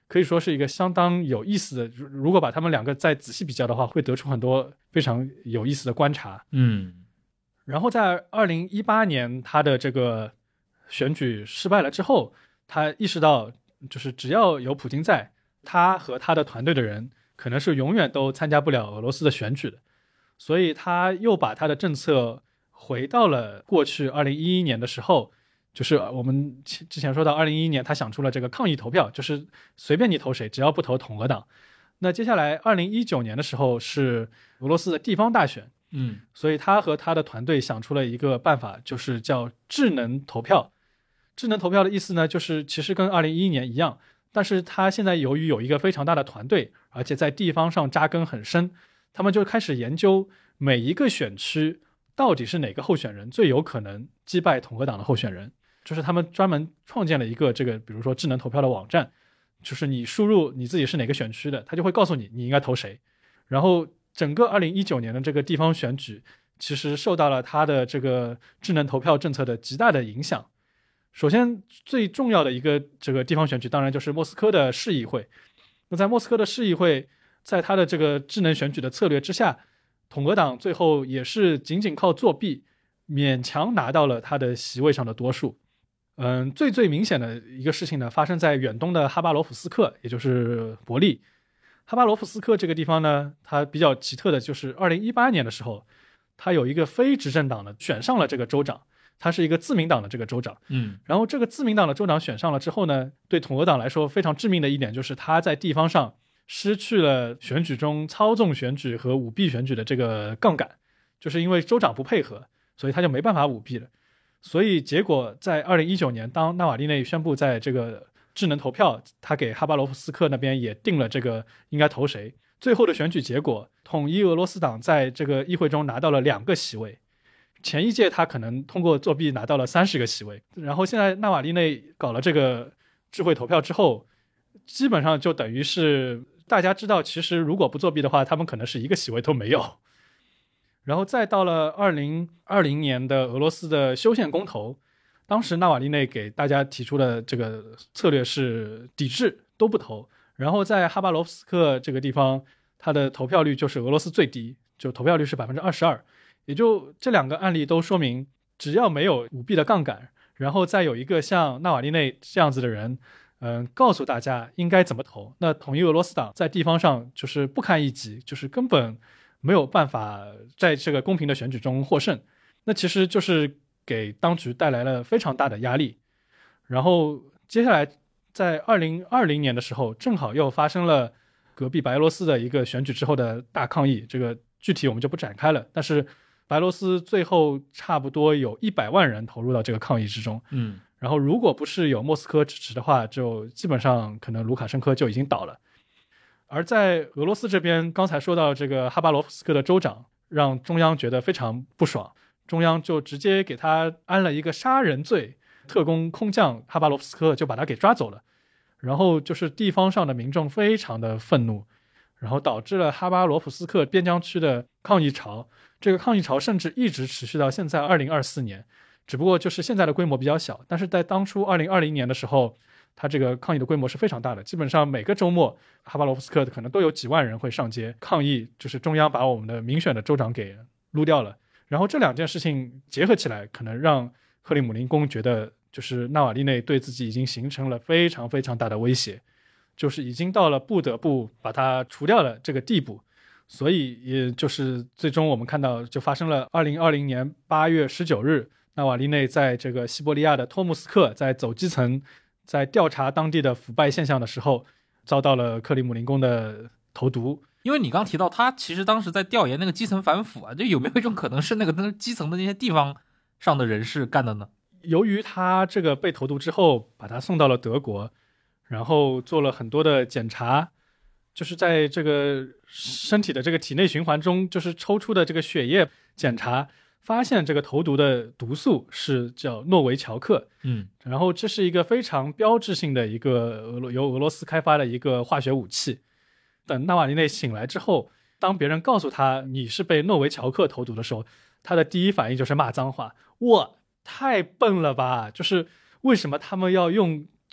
可以说是一个相当有意思的，如果把他们两个再仔细比较的话，会得出很多非常有意思的观察。然后在2018年他的这个选举失败了之后，他意识到就是只要有普京在，他和他的团队的人可能是永远都参加不了俄罗斯的选举的，所以他又把他的政策回到了过去2011年的时候，就是我们之前说到2011年他想出了这个抗议投票，就是随便你投谁，只要不投统俄党。那接下来2019年的时候是俄罗斯的地方大选，所以他和他的团队想出了一个办法，就是叫智能投票。智能投票的意思呢，就是其实跟2011年一样，但是他现在由于有一个非常大的团队，而且在地方上扎根很深，他们就开始研究每一个选区到底是哪个候选人最有可能击败统俄党的候选人。就是他们专门创建了一个这个比如说智能投票的网站，就是你输入你自己是哪个选区的，他就会告诉你你应该投谁。然后整个2019年的这个地方选举其实受到了他的这个智能投票政策的极大的影响。首先最重要的一个这个地方选举当然就是莫斯科的市议会。那在莫斯科的市议会，在他的这个智能选举的策略之下，统俄党最后也是仅仅靠作弊勉强拿到了他的席位上的多数。最明显的一个事情呢，发生在远东的哈巴罗夫斯克，也就是伯利。哈巴罗夫斯克这个地方呢，它比较奇特的就是2018年的时候，它有一个非执政党的选上了这个州长，他是一个自民党的这个州长。然后这个自民党的州长选上了之后呢，对统俄党来说非常致命的一点就是他在地方上失去了选举中操纵选举和舞弊选举的这个杠杆，就是因为州长不配合，所以他就没办法舞弊了。所以结果在2019年，当纳瓦利内宣布在这个智能投票，他给哈巴罗夫斯克那边也定了这个应该投谁，最后的选举结果，统一俄罗斯党在这个议会中拿到了2个席位。前一届他可能通过作弊拿到了30个席位，然后现在纳瓦利内搞了这个智慧投票之后，基本上就等于是大家知道，其实如果不作弊的话，他们可能是1个席位都没有。然后再到了2020年的俄罗斯的修宪公投，当时纳瓦利内给大家提出的这个策略是抵制，都不投。然后在哈巴罗夫斯克这个地方，它的投票率就是俄罗斯最低，就投票率是22%。也就这2个案例都说明，只要没有舞弊的杠杆，然后再有一个像纳瓦利内这样子的人，告诉大家应该怎么投，那统一俄罗斯党在地方上就是不堪一击，就是根本没有办法在这个公平的选举中获胜。那其实就是给当局带来了非常大的压力。然后接下来在2020年的时候，正好又发生了隔壁白俄罗斯的一个选举之后的大抗议，这个具体我们就不展开了，但是白俄罗斯最后差不多有100万人投入到这个抗议之中。然后如果不是有莫斯科支持的话，就基本上可能卢卡申科就已经倒了。而在俄罗斯这边，刚才说到这个哈巴罗夫斯克的州长让中央觉得非常不爽，中央就直接给他安了一个杀人罪，特工空降哈巴罗夫斯克就把他给抓走了。然后就是地方上的民众非常的愤怒，然后导致了哈巴罗夫斯克边疆区的抗议潮。这个抗议潮甚至一直持续到现在2024年，只不过就是现在的规模比较小，但是在当初2020年的时候，它这个抗议的规模是非常大的，基本上每个周末哈巴罗夫斯克可能都有几万人会上街抗议，就是中央把我们的民选的州长给撸掉了。然后这2件事情结合起来，可能让克里姆林宫觉得就是纳瓦利内对自己已经形成了非常非常大的威胁，就是已经到了不得不把他除掉的这个地步。所以也就是最终我们看到就发生了2020年8月19日，纳瓦利内在这个西伯利亚的托木斯克在走基层，在调查当地的腐败现象的时候，遭到了克里姆林宫的投毒。 因为你刚提到他其实当时在调研那个基层反腐啊，就有没有一种可能是那个基层的那些地方上的人士干的呢？ 由于他这个被投毒之后，把他送到了德国，然后做了很多的检查，就是在这个身体的这个体内循环中，就是抽出的这个血液检查，发现这个投毒的毒素是叫诺维乔克。然后这是一个非常标志性的一个由俄罗斯开发的一个化学武器。等纳瓦利内醒来之后，当别人告诉他你是被诺维乔克投毒的时候，他的第一反应就是骂脏话。哇，太笨了吧，就是为什么他们要用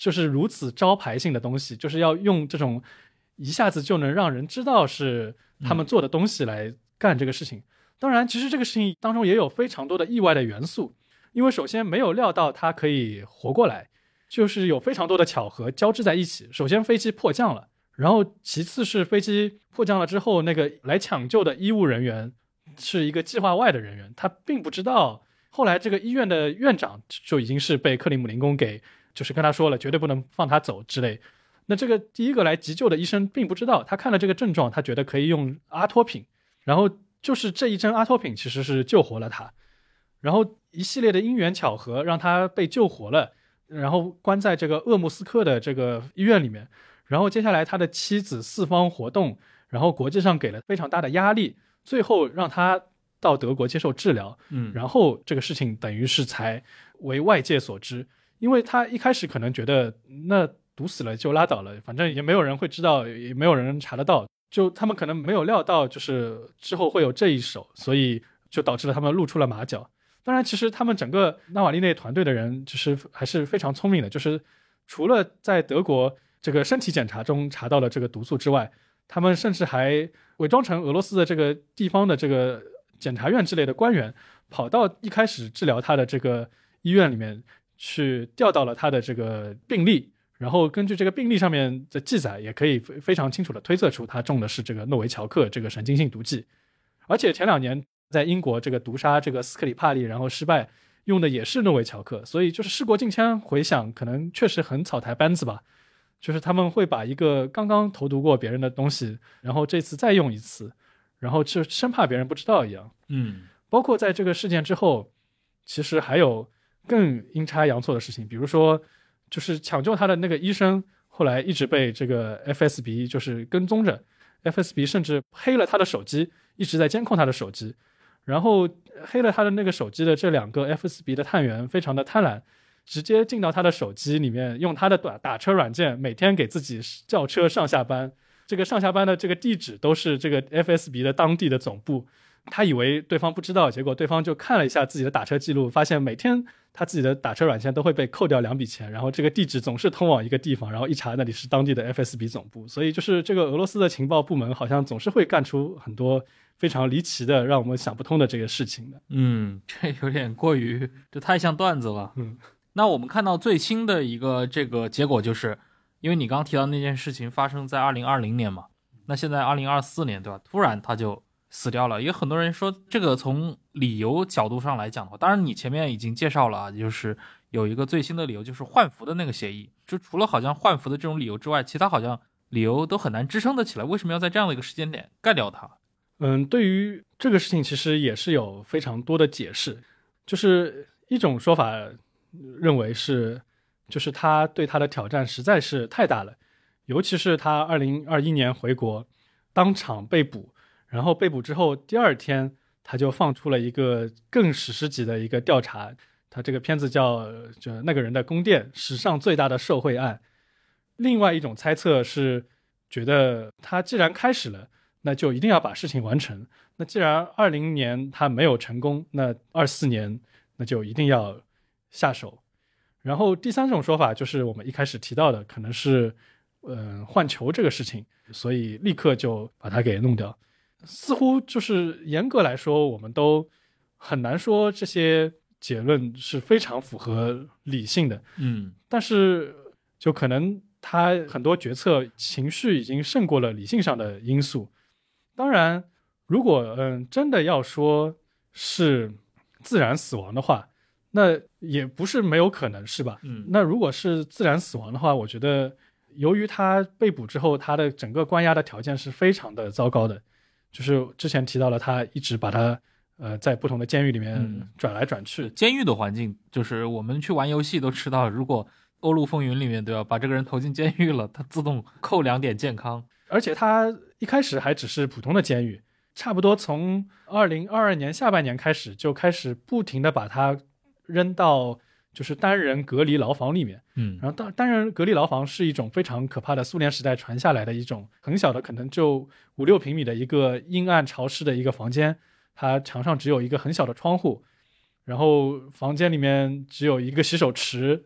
就是如此招牌性的东西，就是要用这种一下子就能让人知道是他们做的东西来干这个事情。当然其实这个事情当中也有非常多的意外的元素，因为首先没有料到他可以活过来，就是有非常多的巧合交织在一起。首先飞机迫降了，然后其次是飞机迫降了之后，那个来抢救的医务人员是一个计划外的人员，他并不知道，后来这个医院的院长就已经是被克里姆林宫给就是跟他说了绝对不能放他走之类。那这个第一个来急救的医生并不知道，他看了这个症状，他觉得可以用阿托品，然后就是这一针阿托品其实是救活了他，然后一系列的因缘巧合让他被救活了，然后关在这个鄂木斯克的这个医院里面。然后接下来他的妻子四方活动，然后国际上给了非常大的压力，最后让他到德国接受治疗。然后这个事情等于是才为外界所知，因为他一开始可能觉得那毒死了就拉倒了，反正也没有人会知道，也没有人查得到，就他们可能没有料到就是之后会有这一手，所以就导致了他们露出了马脚。当然其实他们整个纳瓦利内团队的人就是还是非常聪明的，就是除了在德国这个身体检查中查到了这个毒素之外，他们甚至还伪装成俄罗斯的这个地方的这个检察院之类的官员，跑到一开始治疗他的这个医院里面去调到了他的这个病历，然后根据这个病历上面的记载，也可以非常清楚的推测出他中的是这个诺维乔克这个神经性毒剂。而且前2年在英国这个毒杀这个斯克里帕利然后失败，用的也是诺维乔克，所以就是事过境迁回想，可能确实很草台班子吧。就是他们会把一个刚刚投毒过别人的东西，然后这次再用一次，然后就生怕别人不知道一样。包括在这个事件之后，其实还有更阴差阳错的事情，比如说就是抢救他的那个医生后来一直被这个 FSB 就是跟踪着， FSB 甚至黑了他的手机，一直在监控他的手机，然后黑了他的那个手机的这2个 FSB 的探员非常的贪婪，直接进到他的手机里面，用他的打车软件每天给自己叫车上下班，这个上下班的这个地址都是这个 FSB 的当地的总部。他以为对方不知道，结果对方就看了一下自己的打车记录，发现每天他自己的打车软件都会被扣掉2笔钱，然后这个地址总是通往一个地方，然后一查那里是当地的 FSB 总部。所以就是这个俄罗斯的情报部门好像总是会干出很多非常离奇的让我们想不通的这个事情的。 这有点过于，这太像段子了。那我们看到最新的一个这个结果，就是因为你刚刚提到那件事情发生在2020年嘛，那现在2024年对吧，突然他就死掉了。也很多人说这个从理由角度上来讲的话，当然你前面已经介绍了啊，就是有一个最新的理由，就是换服的那个协议，就除了好像换服的这种理由之外，其他好像理由都很难支撑得起来，为什么要在这样的一个时间点干掉它？ 对于这个事情其实也是有非常多的解释，就是一种说法认为是就是他对他的挑战实在是太大了，尤其是他2021年回国当场被捕，然后被捕之后第2天他就放出了一个更史诗级的一个调查，他这个片子叫就那个人的宫殿，史上最大的受贿案。另外一种猜测是觉得他既然开始了，那就一定要把事情完成，那既然20年他没有成功，那24年那就一定要下手。然后第3种说法就是我们一开始提到的，可能是换球这个事情，所以立刻就把它给弄掉。似乎就是严格来说我们都很难说这些结论是非常符合理性的。但是就可能他很多决策情绪已经胜过了理性上的因素。当然如果真的要说是自然死亡的话，那也不是没有可能，是吧？那如果是自然死亡的话，我觉得由于他被捕之后他的整个关押的条件是非常的糟糕的，就是之前提到了他一直把他在不同的监狱里面转来转去。 监狱的环境就是我们去玩游戏都知道，如果欧陆风云里面对吧，把这个人投进监狱了，他自动扣2点健康。 而且他一开始还只是普通的监狱，差不多从2022年下半年开始就开始不停的把他扔到就是单人隔离牢房里面。然后单人隔离牢房是一种非常可怕的苏联时代传下来的一种很小的可能就5-6平米的一个阴暗潮湿的一个房间，它墙上只有一个很小的窗户，然后房间里面只有一个洗手池，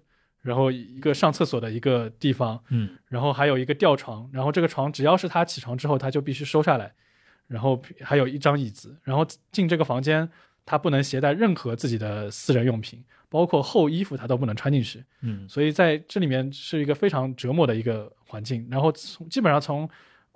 然后一个上厕所的一个地方，然后还有一个吊床，然后这个床只要是他起床之后他就必须收下来，然后还有一张椅子，然后进这个房间他不能携带任何自己的私人用品，包括厚衣服他都不能穿进去，所以在这里面是一个非常折磨的一个环境。然后基本上从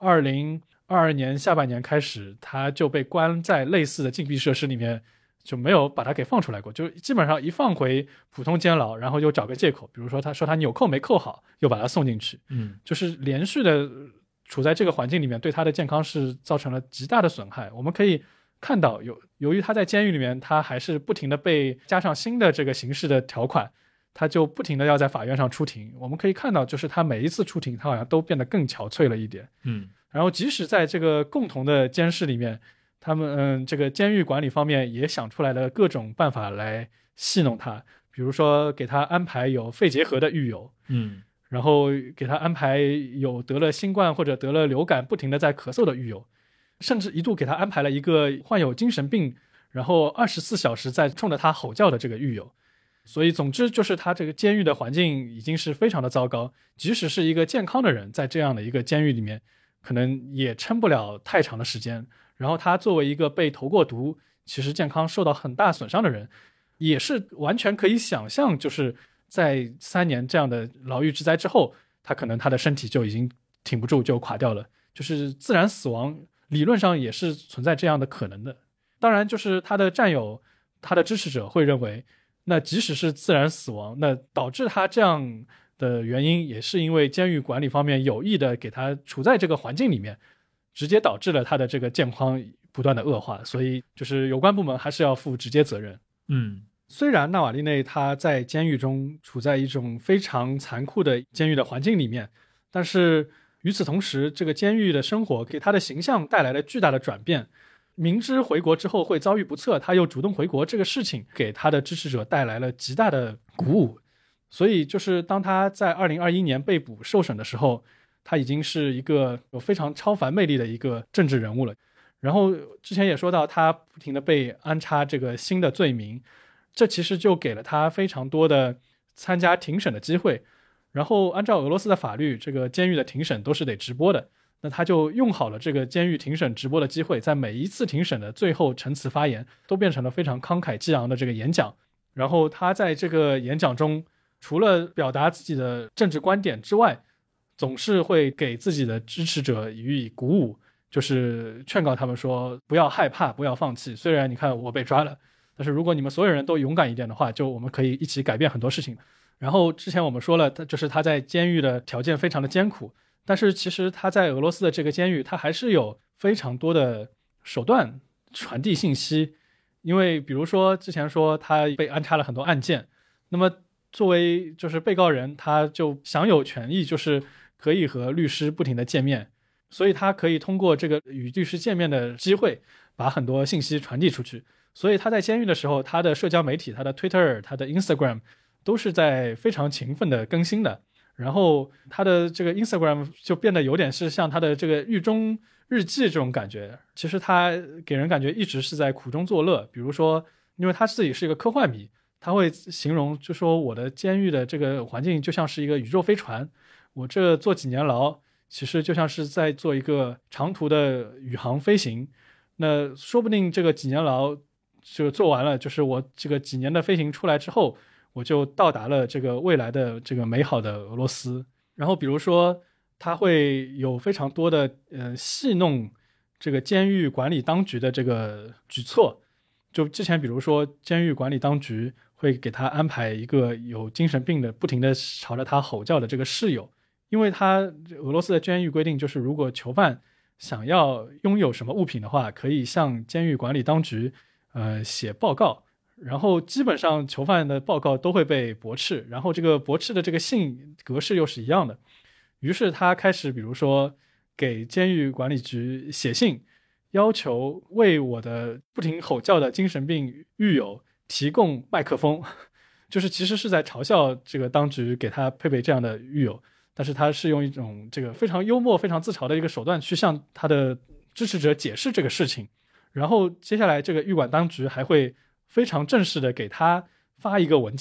2022年下半年开始，他就被关在类似的禁闭设施里面，就没有把他给放出来过，就基本上一放回普通监牢，然后又找个借口，比如说他说他纽扣没扣好，又把他送进去，就是连续的处在这个环境里面，对他的健康是造成了极大的损害。我们可以看到由于他在监狱里面，他还是不停的被加上新的这个刑事的条款，他就不停的要在法院上出庭。我们可以看到，就是他每一次出庭，他好像都变得更憔悴了一点。然后即使在这个共同的监室里面，他们这个监狱管理方面也想出来了各种办法来戏弄他，比如说给他安排有肺结核的狱友，然后给他安排有得了新冠或者得了流感不停的在咳嗽的狱友，甚至一度给他安排了一个患有精神病然后24小时在冲着他吼叫的这个狱友。所以总之就是他这个监狱的环境已经是非常的糟糕，即使是一个健康的人在这样的一个监狱里面可能也撑不了太长的时间。然后他作为一个被投过毒其实健康受到很大损伤的人，也是完全可以想象，就是在3年这样的牢狱之灾之后，他可能他的身体就已经挺不住就垮掉了，就是自然死亡理论上也是存在这样的可能的。当然就是他的战友他的支持者会认为，那即使是自然死亡，那导致他这样的原因也是因为监狱管理方面有意的给他处在这个环境里面，直接导致了他的这个健康不断的恶化，所以就是有关部门还是要负直接责任。虽然纳瓦利内他在监狱中处在一种非常残酷的监狱的环境里面，但是与此同时，这个监狱的生活给他的形象带来了巨大的转变。明知回国之后会遭遇不测，他又主动回国，这个事情给他的支持者带来了极大的鼓舞。所以就是当他在2021年被捕受审的时候，他已经是一个有非常超凡魅力的一个政治人物了。然后之前也说到，他不停的被安插这个新的罪名，这其实就给了他非常多的参加庭审的机会。然后按照俄罗斯的法律，这个监狱的庭审都是得直播的，那他就用好了这个监狱庭审直播的机会，在每一次庭审的最后陈词发言都变成了非常慷慨激昂的这个演讲。然后他在这个演讲中，除了表达自己的政治观点之外，总是会给自己的支持者予以鼓舞，就是劝告他们说不要害怕，不要放弃，虽然你看我被抓了，但是如果你们所有人都勇敢一点的话，就我们可以一起改变很多事情。然后之前我们说了，就是他在监狱的条件非常的艰苦，但是其实他在俄罗斯的这个监狱，他还是有非常多的手段传递信息。因为比如说之前说他被安插了很多案件，那么作为就是被告人，他就享有权益，就是可以和律师不停的见面，所以他可以通过这个与律师见面的机会把很多信息传递出去。所以他在监狱的时候，他的社交媒体，他的 Twitter， 他的 Instagram 都是在非常勤奋的更新的。然后他的这个 Instagram 就变得有点是像他的这个狱中日记这种感觉，其实他给人感觉一直是在苦中作乐。比如说因为他自己是一个科幻迷，他会形容就说我的监狱的这个环境就像是一个宇宙飞船，我这坐几年牢其实就像是在做一个长途的宇航飞行，那说不定这个几年牢就做完了，就是我这个几年的飞行出来之后，我就到达了这个未来的这个美好的俄罗斯。然后比如说他会有非常多的戏弄这个监狱管理当局的这个举措，就之前比如说监狱管理当局会给他安排一个有精神病的不停的朝着他吼叫的这个室友，因为他俄罗斯的监狱规定就是如果囚犯想要拥有什么物品的话，可以向监狱管理当局写报告，然后基本上囚犯的报告都会被驳斥，然后这个驳斥的这个信格式又是一样的。于是他开始比如说给监狱管理局写信，要求为我的不停吼叫的精神病狱友提供麦克风，就是其实是在嘲笑这个当局给他配备这样的狱友，但是他是用一种这个非常幽默非常自嘲的一个手段去向他的支持者解释这个事情。然后接下来这个狱管当局还会非常正式的给他发一个文件，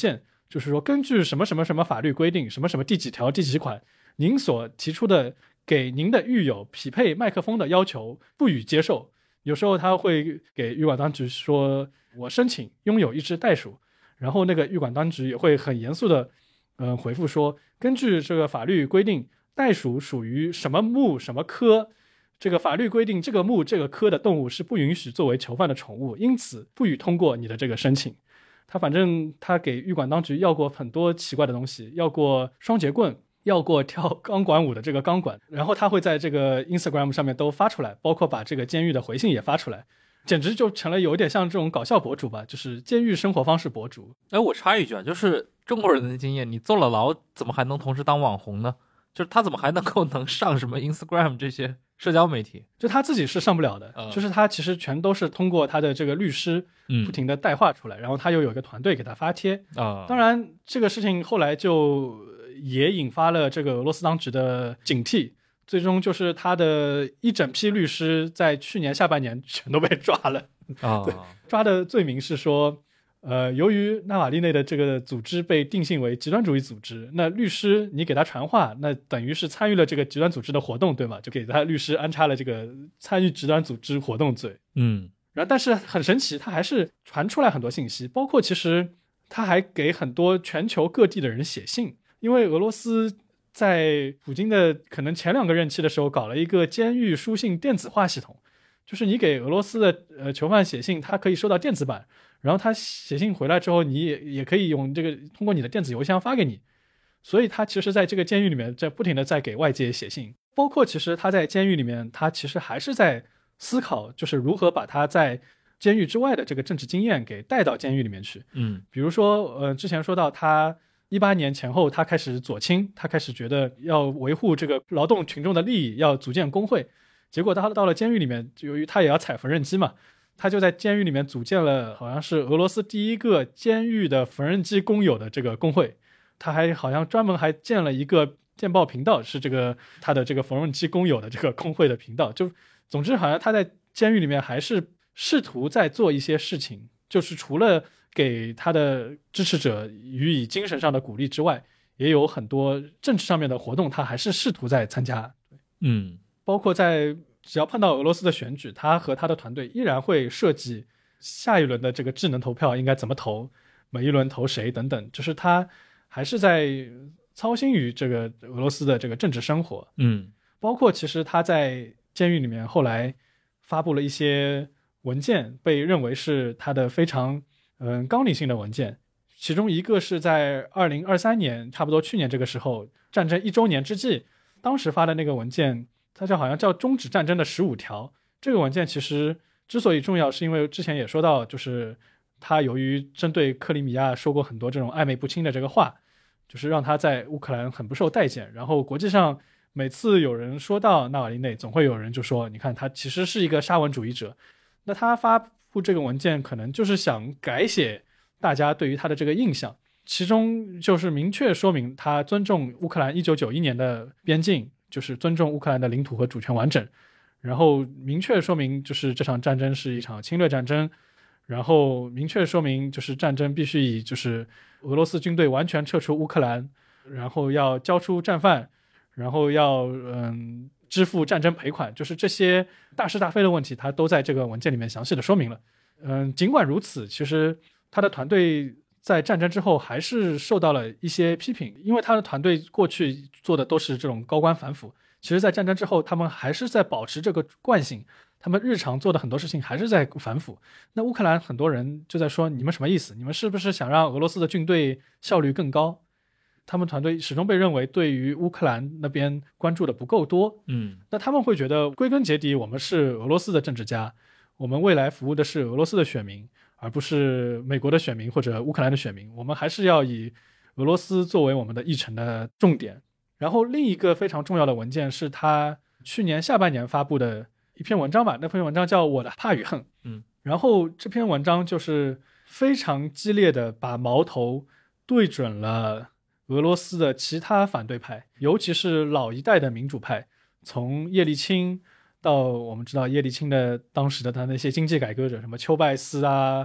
就是说根据什么什么什么法律规定，什么什么第几条第几款，您所提出的给您的狱友匹配麦克风的要求不予接受。有时候他会给狱管当局说，我申请拥有一只袋鼠，然后那个狱管当局也会很严肃的回复说，根据这个法律规定，袋鼠属于什么目什么科，这个法律规定这个目这个科的动物是不允许作为囚犯的宠物，因此不予通过你的这个申请。反正他给狱管当局要过很多奇怪的东西，要过双节棍，要过跳钢管舞的这个钢管，然后他会在这个 Instagram 上面都发出来，包括把这个监狱的回信也发出来，简直就成了有点像这种搞笑博主吧，就是监狱生活方式博主。 我插一句啊，就是中国人的经验，你坐了牢怎么还能同时当网红呢？就是他怎么还能上什么 Instagram 这些社交媒体？ 就他自己是上不了的，就是他其实全都是通过他的这个律师不停的代话出来，然后他又有一个团队给他发帖当然这个事情后来就也引发了这个俄罗斯当局的警惕，最终就是他的一整批律师在去年下半年全都被抓了对，抓的罪名是说由于纳瓦利内的这个组织被定性为极端主义组织，那律师你给他传话，那等于是参与了这个极端组织的活动，对吗？就给他律师安插了这个参与极端组织活动罪。然后但是很神奇，他还是传出来很多信息，包括其实他还给很多全球各地的人写信，因为俄罗斯在普京的可能前2个任期的时候搞了一个监狱书信电子化系统，就是你给俄罗斯的囚犯写信，他可以收到电子版，然后他写信回来之后，你也可以用这个通过你的电子邮箱发给你。所以他其实在这个监狱里面在不停的在给外界写信，包括其实他在监狱里面他其实还是在思考，就是如何把他在监狱之外的这个政治经验给带到监狱里面去。比如说之前说到他18年前后他开始左倾，他开始觉得要维护这个劳动群众的利益，要组建工会，结果他到了监狱里面，由于他也要踩缝纫机嘛，他就在监狱里面组建了好像是俄罗斯第一个监狱的缝纫机工友的这个工会，他还好像专门还建了一个电报频道，是这个他的这个缝纫机工友的这个工会的频道。就总之好像他在监狱里面还是试图在做一些事情，就是除了给他的支持者予以精神上的鼓励之外，也有很多政治上面的活动他还是试图在参加。包括在只要碰到俄罗斯的选举，他和他的团队依然会设计下一轮的这个智能投票应该怎么投，每一轮投谁等等，就是他还是在操心于这个俄罗斯的这个政治生活。包括其实他在监狱里面后来发布了一些文件，被认为是他的非常纲领性的文件，其中一个是在2023年差不多去年这个时候战争1周年之际，当时发的那个文件，它好像叫终止战争的15条。这个文件其实之所以重要，是因为之前也说到，就是他由于针对克里米亚说过很多这种暧昧不清的这个话，就是让他在乌克兰很不受待见，然后国际上每次有人说到纳瓦利内，总会有人就说你看他其实是一个沙文主义者。那他发布这个文件可能就是想改写大家对于他的这个印象，其中就是明确说明他尊重乌克兰1991年的边境，就是尊重乌克兰的领土和主权完整，然后明确说明就是这场战争是一场侵略战争，然后明确说明就是战争必须以就是俄罗斯军队完全撤出乌克兰，然后要交出战犯，然后要支付战争赔款，就是这些大是大非的问题他都在这个文件里面详细的说明了。尽管如此，其实他的团队在战争之后还是受到了一些批评，因为他的团队过去做的都是这种高官反腐，其实在战争之后他们还是在保持这个惯性，他们日常做的很多事情还是在反腐。那乌克兰很多人就在说，你们什么意思？你们是不是想让俄罗斯的军队效率更高？他们团队始终被认为对于乌克兰那边关注的不够多。那他们会觉得归根结底我们是俄罗斯的政治家，我们未来服务的是俄罗斯的选民，而不是美国的选民或者乌克兰的选民，我们还是要以俄罗斯作为我们的议程的重点。然后另一个非常重要的文件是他去年下半年发布的一篇文章吧，那篇文章叫《我的怕与恨》。然后这篇文章就是非常激烈的把矛头对准了俄罗斯的其他反对派，尤其是老一代的民主派，从叶利钦到我们知道叶利钦的当时的他那些经济改革者，什么丘拜斯啊，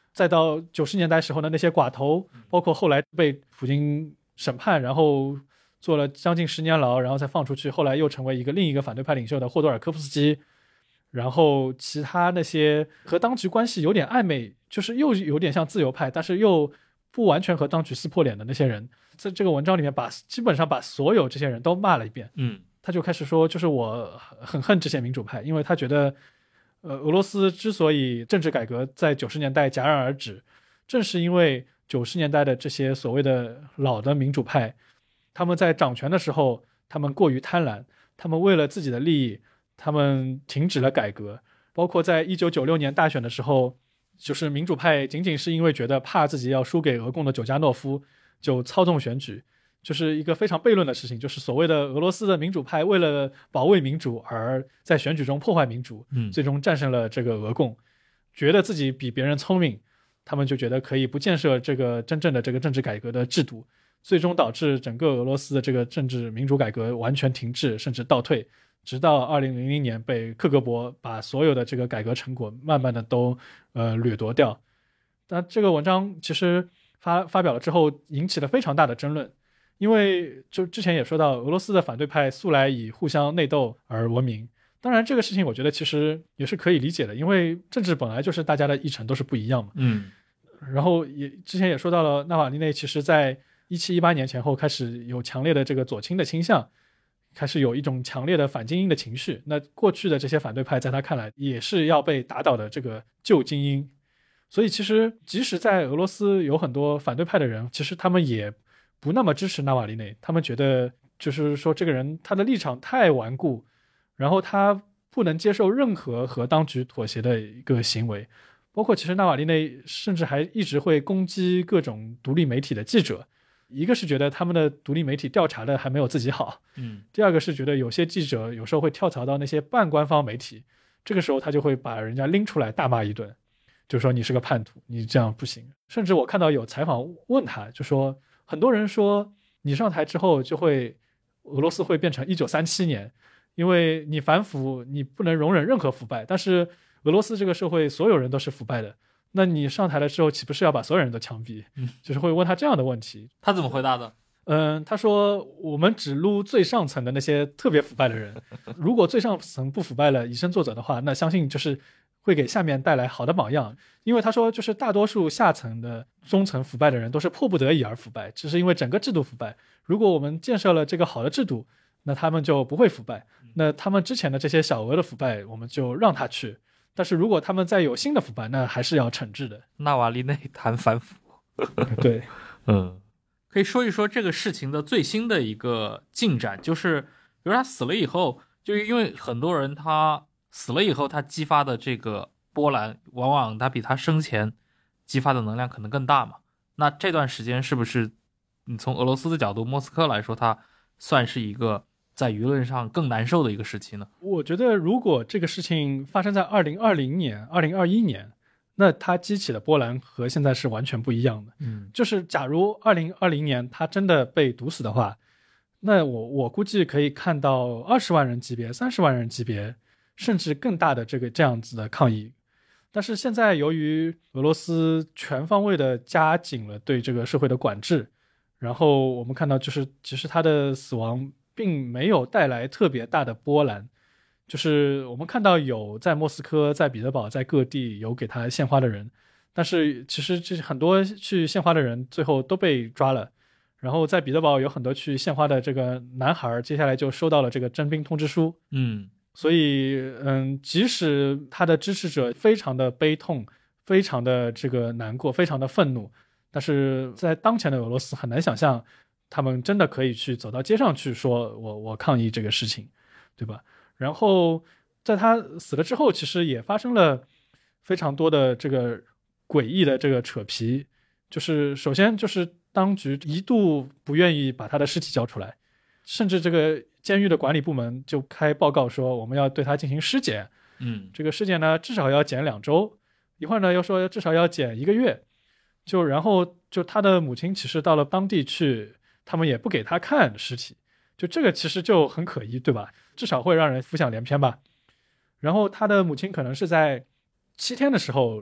再到90年代时候的那些寡头，包括后来被普京审判，然后坐了将近10年牢，然后再放出去，后来又成为另一个反对派领袖的霍多尔科夫斯基，然后其他那些和当局关系有点暧昧，就是又有点像自由派，但是又不完全和当局撕破脸的那些人，在这个文章里面基本上把所有这些人都骂了一遍。他就开始说，就是我很恨这些民主派，因为他觉得俄罗斯之所以政治改革在90年代戛然而止，正是因为90年代的这些所谓的老的民主派，他们在掌权的时候他们过于贪婪，他们为了自己的利益他们停止了改革，包括在1996年大选的时候，就是民主派仅仅是因为觉得怕自己要输给俄共的久加诺夫，就操纵选举，就是一个非常悖论的事情，就是所谓的俄罗斯的民主派为了保卫民主而在选举中破坏民主，最终战胜了这个俄共，觉得自己比别人聪明，他们就觉得可以不建设这个真正的这个政治改革的制度，最终导致整个俄罗斯的这个政治民主改革完全停滞甚至倒退，直到2000年被克格勃把所有的这个改革成果慢慢的都掠夺掉。但这个文章其实发表了之后引起了非常大的争论，因为就之前也说到，俄罗斯的反对派素来以互相内斗而闻名。当然这个事情我觉得其实也是可以理解的，因为政治本来就是大家的议程都是不一样嘛。然后之前也说到了，纳瓦利内其实在17-18年前后开始有强烈的这个左倾的倾向，开始有一种强烈的反精英的情绪。那过去的这些反对派在他看来也是要被打倒的这个旧精英。所以其实即使在俄罗斯有很多反对派的人，其实他们也不那么支持纳瓦利内，他们觉得就是说这个人他的立场太顽固，然后他不能接受任何和当局妥协的一个行为。包括其实纳瓦利内甚至还一直会攻击各种独立媒体的记者，一个是觉得他们的独立媒体调查的还没有自己好，第二个是觉得有些记者有时候会跳槽到那些半官方媒体，这个时候他就会把人家拎出来大骂一顿，就说你是个叛徒，你这样不行。甚至我看到有采访问他，就说很多人说你上台之后就会俄罗斯会变成1937年，因为你反腐，你不能容忍任何腐败，但是俄罗斯这个社会所有人都是腐败的，那你上台的时候岂不是要把所有人都枪毙？就是会问他这样的问题。 他怎么回答的？ 他说我们只撸最上层的那些特别腐败的人，如果最上层不腐败了以身作则的话，那相信就是会给下面带来好的榜样。因为他说就是大多数下层的中层腐败的人都是迫不得已而腐败，只是因为整个制度腐败，如果我们建设了这个好的制度，那他们就不会腐败，那他们之前的这些小额的腐败我们就让他去，但是如果他们再有新的腐败，那还是要惩治的。 纳瓦利内谈反腐对， 可以说一说这个事情的最新的一个进展，就是比如他死了以后，就是因为很多人他死了以后他激发的这个波澜往往他比他生前激发的能量可能更大嘛。那这段时间是不是你从俄罗斯的角度，莫斯科来说，它算是一个在舆论上更难受的一个时期呢？ 我觉得如果这个事情发生在2020年、2021年，那它激起的波澜和现在是完全不一样的。就是假如2020年他真的被毒死的话，那我估计可以看到20万人级别、30万人级别，甚至更大的这样子的抗议。但是现在由于俄罗斯全方位的加紧了对这个社会的管制，然后我们看到就是其实他的死亡并没有带来特别大的波澜，就是我们看到有在莫斯科、在彼得堡、在各地有给他献花的人，但是其实这很多去献花的人最后都被抓了，然后在彼得堡有很多去献花的这个男孩接下来就收到了这个征兵通知书。所以即使他的支持者非常的悲痛，非常的这个难过，非常的愤怒，但是在当前的俄罗斯很难想象他们真的可以去走到街上去说我抗议这个事情，对吧？然后在他死了之后，其实也发生了非常多的这个诡异的这个扯皮，就是首先就是当局一度不愿意把他的尸体交出来，甚至这个监狱的管理部门就开报告说我们要对他进行尸检，这个尸检呢至少要检2周，一会儿呢又说至少要检1个月，然后他的母亲其实到了当地去，他们也不给他看尸体，就这个其实就很可疑，对吧？至少会让人浮想联翩吧。然后他的母亲可能是在7天的时候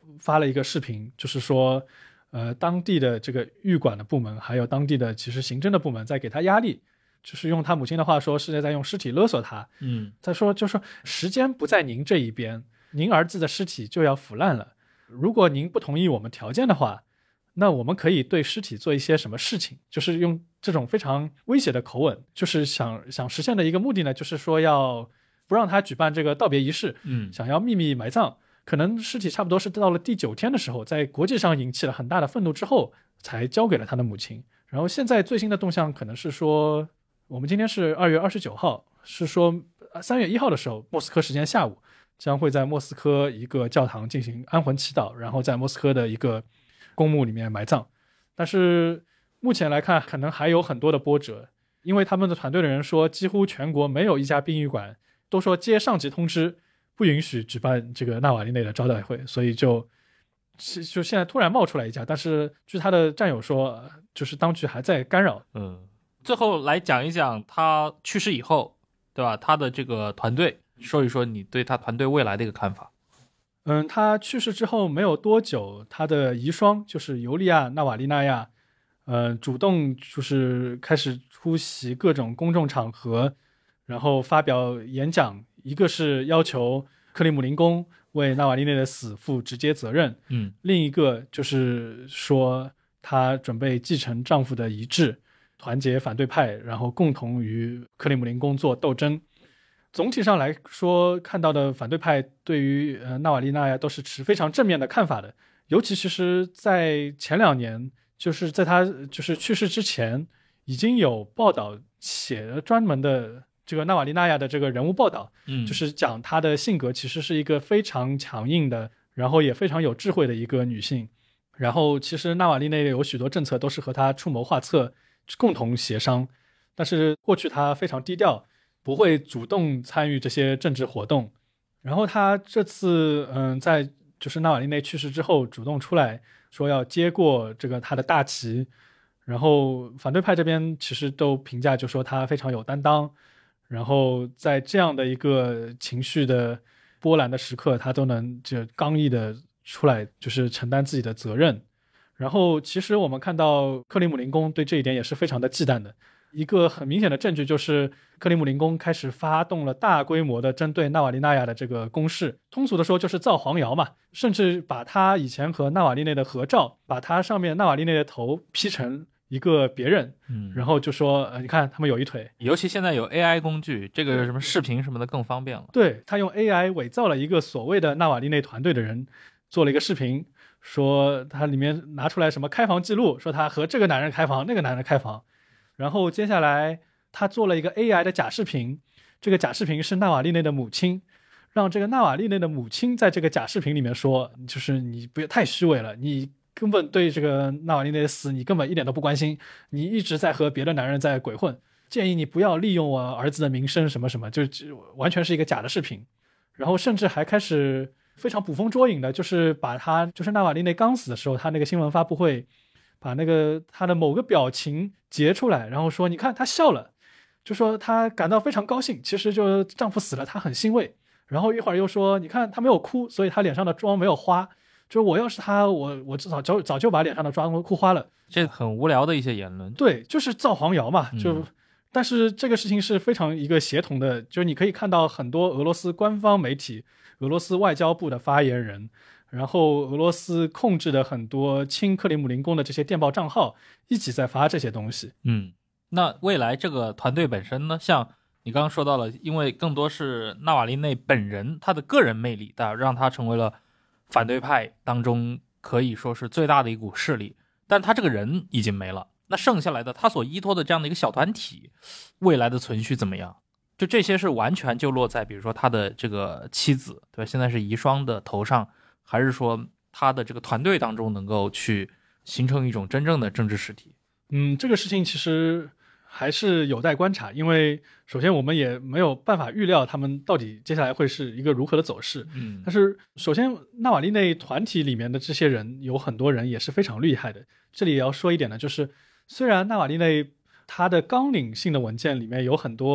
发了一个视频，就是说当地的这个狱管的部门还有当地的其实刑侦的部门在给他压力，就是用他母亲的话说是在用尸体勒索他。他说就说时间不在您这一边，您儿子的尸体就要腐烂了，如果您不同意我们条件的话，那我们可以对尸体做一些什么事情，就是用这种非常威胁的口吻，就是想实现的一个目的呢，就是说要不让他举办这个道别仪式，想要秘密埋葬。可能尸体差不多是到了第9天的时候，在国际上引起了很大的愤怒之后，才交给了他的母亲。然后现在最新的动向可能是说，我们今天是2月29号，是说3月1号的时候，莫斯科时间下午将会在莫斯科一个教堂进行安魂祈祷，然后在莫斯科的一个公墓里面埋葬。但是目前来看可能还有很多的波折，因为他们的团队的人说几乎全国没有一家殡仪馆都说接上级通知不允许举办这个纳瓦利内的招待会，所以就现在突然冒出来一家，但是据他的战友说就是当局还在干扰。 最后来讲一讲他去世以后，对吧，他的这个团队，说一说你对他团队未来的一个看法。 他去世之后没有多久，他的遗孀就是尤利娅·纳瓦利娜亚主动就是开始出席各种公众场合，然后发表演讲，一个是要求克里姆林宫为纳瓦利内的死负直接责任，另一个就是说她准备继承丈夫的遗志，团结反对派，然后共同与克里姆林宫做斗争。总体上来说，看到的反对派对于纳瓦利娜呀都是持非常正面的看法的，尤其其实在前2年，就是在他就是去世之前，已经有报道写了专门的这个纳瓦利娜亚的这个人物报道，就是讲她的性格其实是一个非常强硬的，然后也非常有智慧的一个女性。然后其实纳瓦利内有许多政策都是和她出谋划策，共同协商，但是过去她非常低调，不会主动参与这些政治活动。然后他这次在就是纳瓦利内去世之后主动出来说要接过这个他的大旗，然后反对派这边其实都评价就说他非常有担当，然后在这样的一个情绪的波澜的时刻，他都能就刚毅的出来就是承担自己的责任。然后其实我们看到克里姆林宫对这一点也是非常的忌惮的，一个很明显的证据就是克里姆林宫开始发动了大规模的针对纳瓦利娜亚的这个攻势，通俗的说就是造黄谣嘛，甚至把他以前和纳瓦利内的合照，把他上面纳瓦利内的头 P 成一个别人，然后就说你看他们有一腿。 尤其现在有 AI 工具，这个什么视频什么的更方便了。 对，他用 AI 伪造了一个所谓的纳瓦利内团队的人，做了一个视频，说他里面拿出来什么开房记录，说他和这个男人开房那个男人开房，然后接下来他做了一个 AI 的假视频，这个假视频是纳瓦利内的母亲，让这个纳瓦利内的母亲在这个假视频里面说，就是你不要太虚伪了，你根本对这个纳瓦利内的死你根本一点都不关心，你一直在和别的男人在鬼混，建议你不要利用我儿子的名声什么什么，就完全是一个假的视频。然后甚至还开始非常捕风捉影的，就是把他就是纳瓦利内刚死的时候，他那个新闻发布会把那个他的某个表情截出来，然后说你看他笑了，就说他感到非常高兴，其实就丈夫死了他很欣慰，然后一会儿又说你看他没有哭，所以他脸上的妆没有花，就是我要是他我早就把脸上的妆哭花了。 这很无聊的一些言论。 对，就是造黄谣嘛，但是这个事情是非常一个协同的，就是你可以看到很多俄罗斯官方媒体、俄罗斯外交部的发言人，然后俄罗斯控制的很多亲克里姆林宫的这些电报账号一起在发这些东西。 那未来这个团队本身呢，像你刚刚说到了，因为更多是纳瓦利内本人他的个人魅力，让他成为了反对派当中可以说是最大的一股势力，但他这个人已经没了，那剩下来的他所依托的这样的一个小团体未来的存续怎么样，就这些是完全就落在比如说他的这个妻子，对吧，现在是遗孀的头上，还是说他的这个团队当中能够去形成一种真正的政治实体？ 这个事情其实还是有待观察，因为首先我们也没有办法预料他们到底接下来会是一个如何的走势。但是首先纳瓦利内团体里面的这些人有很多人也是非常厉害的。这里也要说一点呢，就是虽然纳瓦利内他的纲领性的文件里面有很多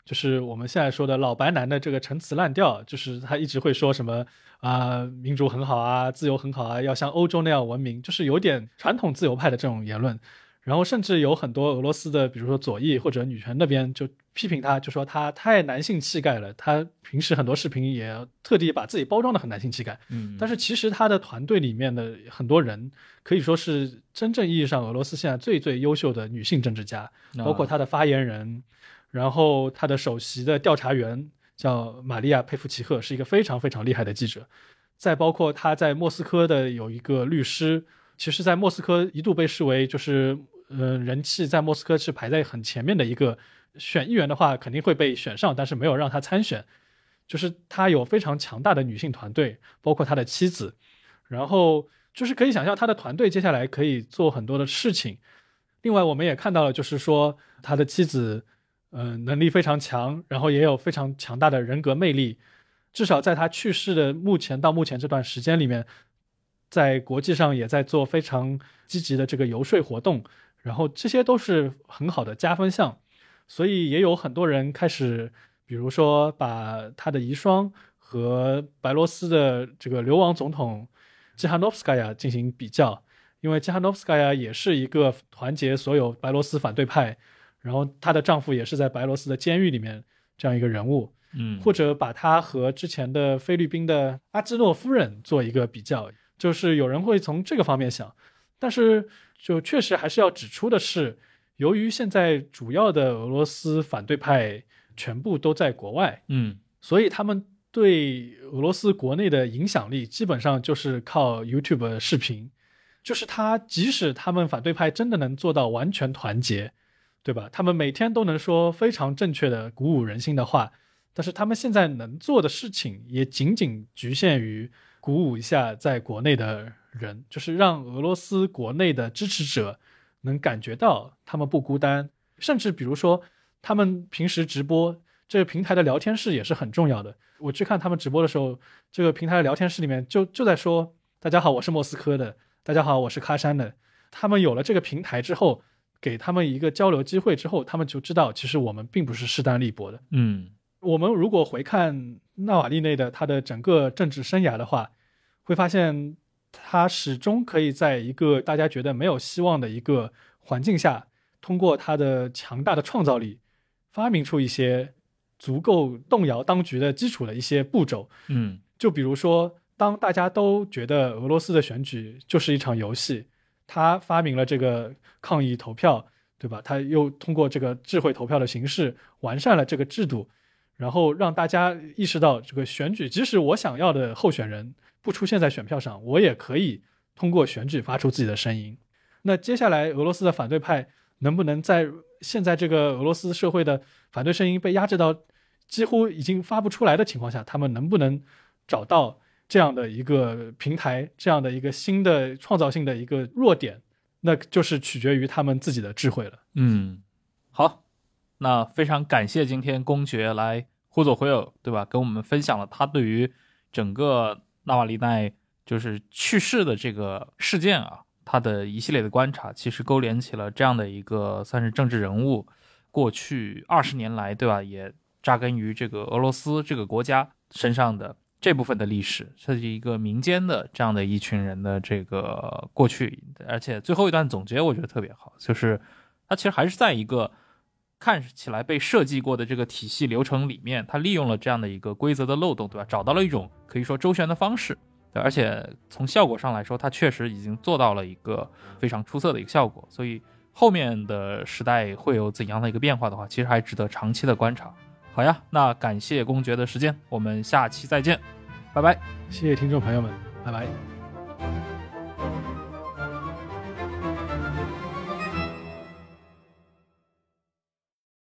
就是我们现在说的老白男的这个陈词滥调，就是他一直会说什么民主很好啊，自由很好啊，要像欧洲那样文明，就是有点传统自由派的这种言论。然后甚至有很多俄罗斯的比如说左翼或者女权那边就批评他，就说他太男性气概了，他平时很多视频也特地把自己包装的很男性气概。但是其实他的团队里面的很多人可以说是真正意义上俄罗斯现在最最优秀的女性政治家，包括他的发言人，然后他的首席的调查员叫玛利亚佩夫奇赫，是一个非常非常厉害的记者，再包括他在莫斯科的有一个律师，其实在莫斯科一度被视为就是人气在莫斯科是排在很前面的一个，选议员的话肯定会被选上，但是没有让他参选。就是他有非常强大的女性团队，包括他的妻子，然后就是可以想象他的团队接下来可以做很多的事情。另外我们也看到了，就是说他的妻子能力非常强，然后也有非常强大的人格魅力，至少在他去世的到目前这段时间里面，在国际上也在做非常积极的这个游说活动，然后这些都是很好的加分项。所以也有很多人开始比如说把他的遗孀和白罗斯的这个流亡总统季哈诺夫斯卡娅进行比较，因为季哈诺夫斯卡娅也是一个团结所有白罗斯反对派，然后她的丈夫也是在白罗斯的监狱里面这样一个人物，或者把她和之前的菲律宾的阿基诺夫人做一个比较，就是有人会从这个方面想。但是就确实还是要指出的是，由于现在主要的俄罗斯反对派全部都在国外，所以他们对俄罗斯国内的影响力基本上就是靠 YouTube 视频。就是即使他们反对派真的能做到完全团结，对吧？他们每天都能说非常正确的鼓舞人心的话，但是他们现在能做的事情也仅仅局限于鼓舞一下在国内的人，就是让俄罗斯国内的支持者能感觉到他们不孤单。甚至比如说他们平时直播这个平台的聊天室也是很重要的。我去看他们直播的时候，这个平台的聊天室里面就在说，大家好，我是莫斯科的，大家好，我是喀山的。他们有了这个平台之后，给他们一个交流机会之后，他们就知道其实我们并不是势单力薄的。我们如果回看纳瓦利内的他的整个政治生涯的话，会发现他始终可以在一个大家觉得没有希望的一个环境下，通过他的强大的创造力发明出一些足够动摇当局的基础的一些步骤。就比如说当大家都觉得俄罗斯的选举就是一场游戏，他发明了这个抗议投票，对吧？他又通过这个智慧投票的形式完善了这个制度，然后让大家意识到这个选举，即使我想要的候选人不出现在选票上，我也可以通过选举发出自己的声音。那接下来俄罗斯的反对派能不能在现在这个俄罗斯社会的反对声音被压制到几乎已经发不出来的情况下，他们能不能找到这样的一个平台，这样的一个新的创造性的一个弱点，那就是取决于他们自己的智慧了。 好，那非常感谢今天公爵来忽左忽右，对吧？跟我们分享了他对于整个纳瓦利奈就是去世的这个事件啊，他的一系列的观察，其实勾连起了这样的一个算是政治人物过去20年来，对吧，也扎根于这个俄罗斯这个国家身上的这部分的历史，这是一个民间的这样的一群人的这个过去。而且最后一段总结我觉得特别好，就是他其实还是在一个看起来被设计过的这个体系流程里面，他利用了这样的一个规则的漏洞，对吧？找到了一种可以说周旋的方式，对，而且从效果上来说，他确实已经做到了一个非常出色的一个效果。所以后面的时代会有怎样的一个变化的话，其实还值得长期的观察。好呀，那感谢公爵的时间，我们下期再见，拜拜。 谢谢听众朋友们，拜拜。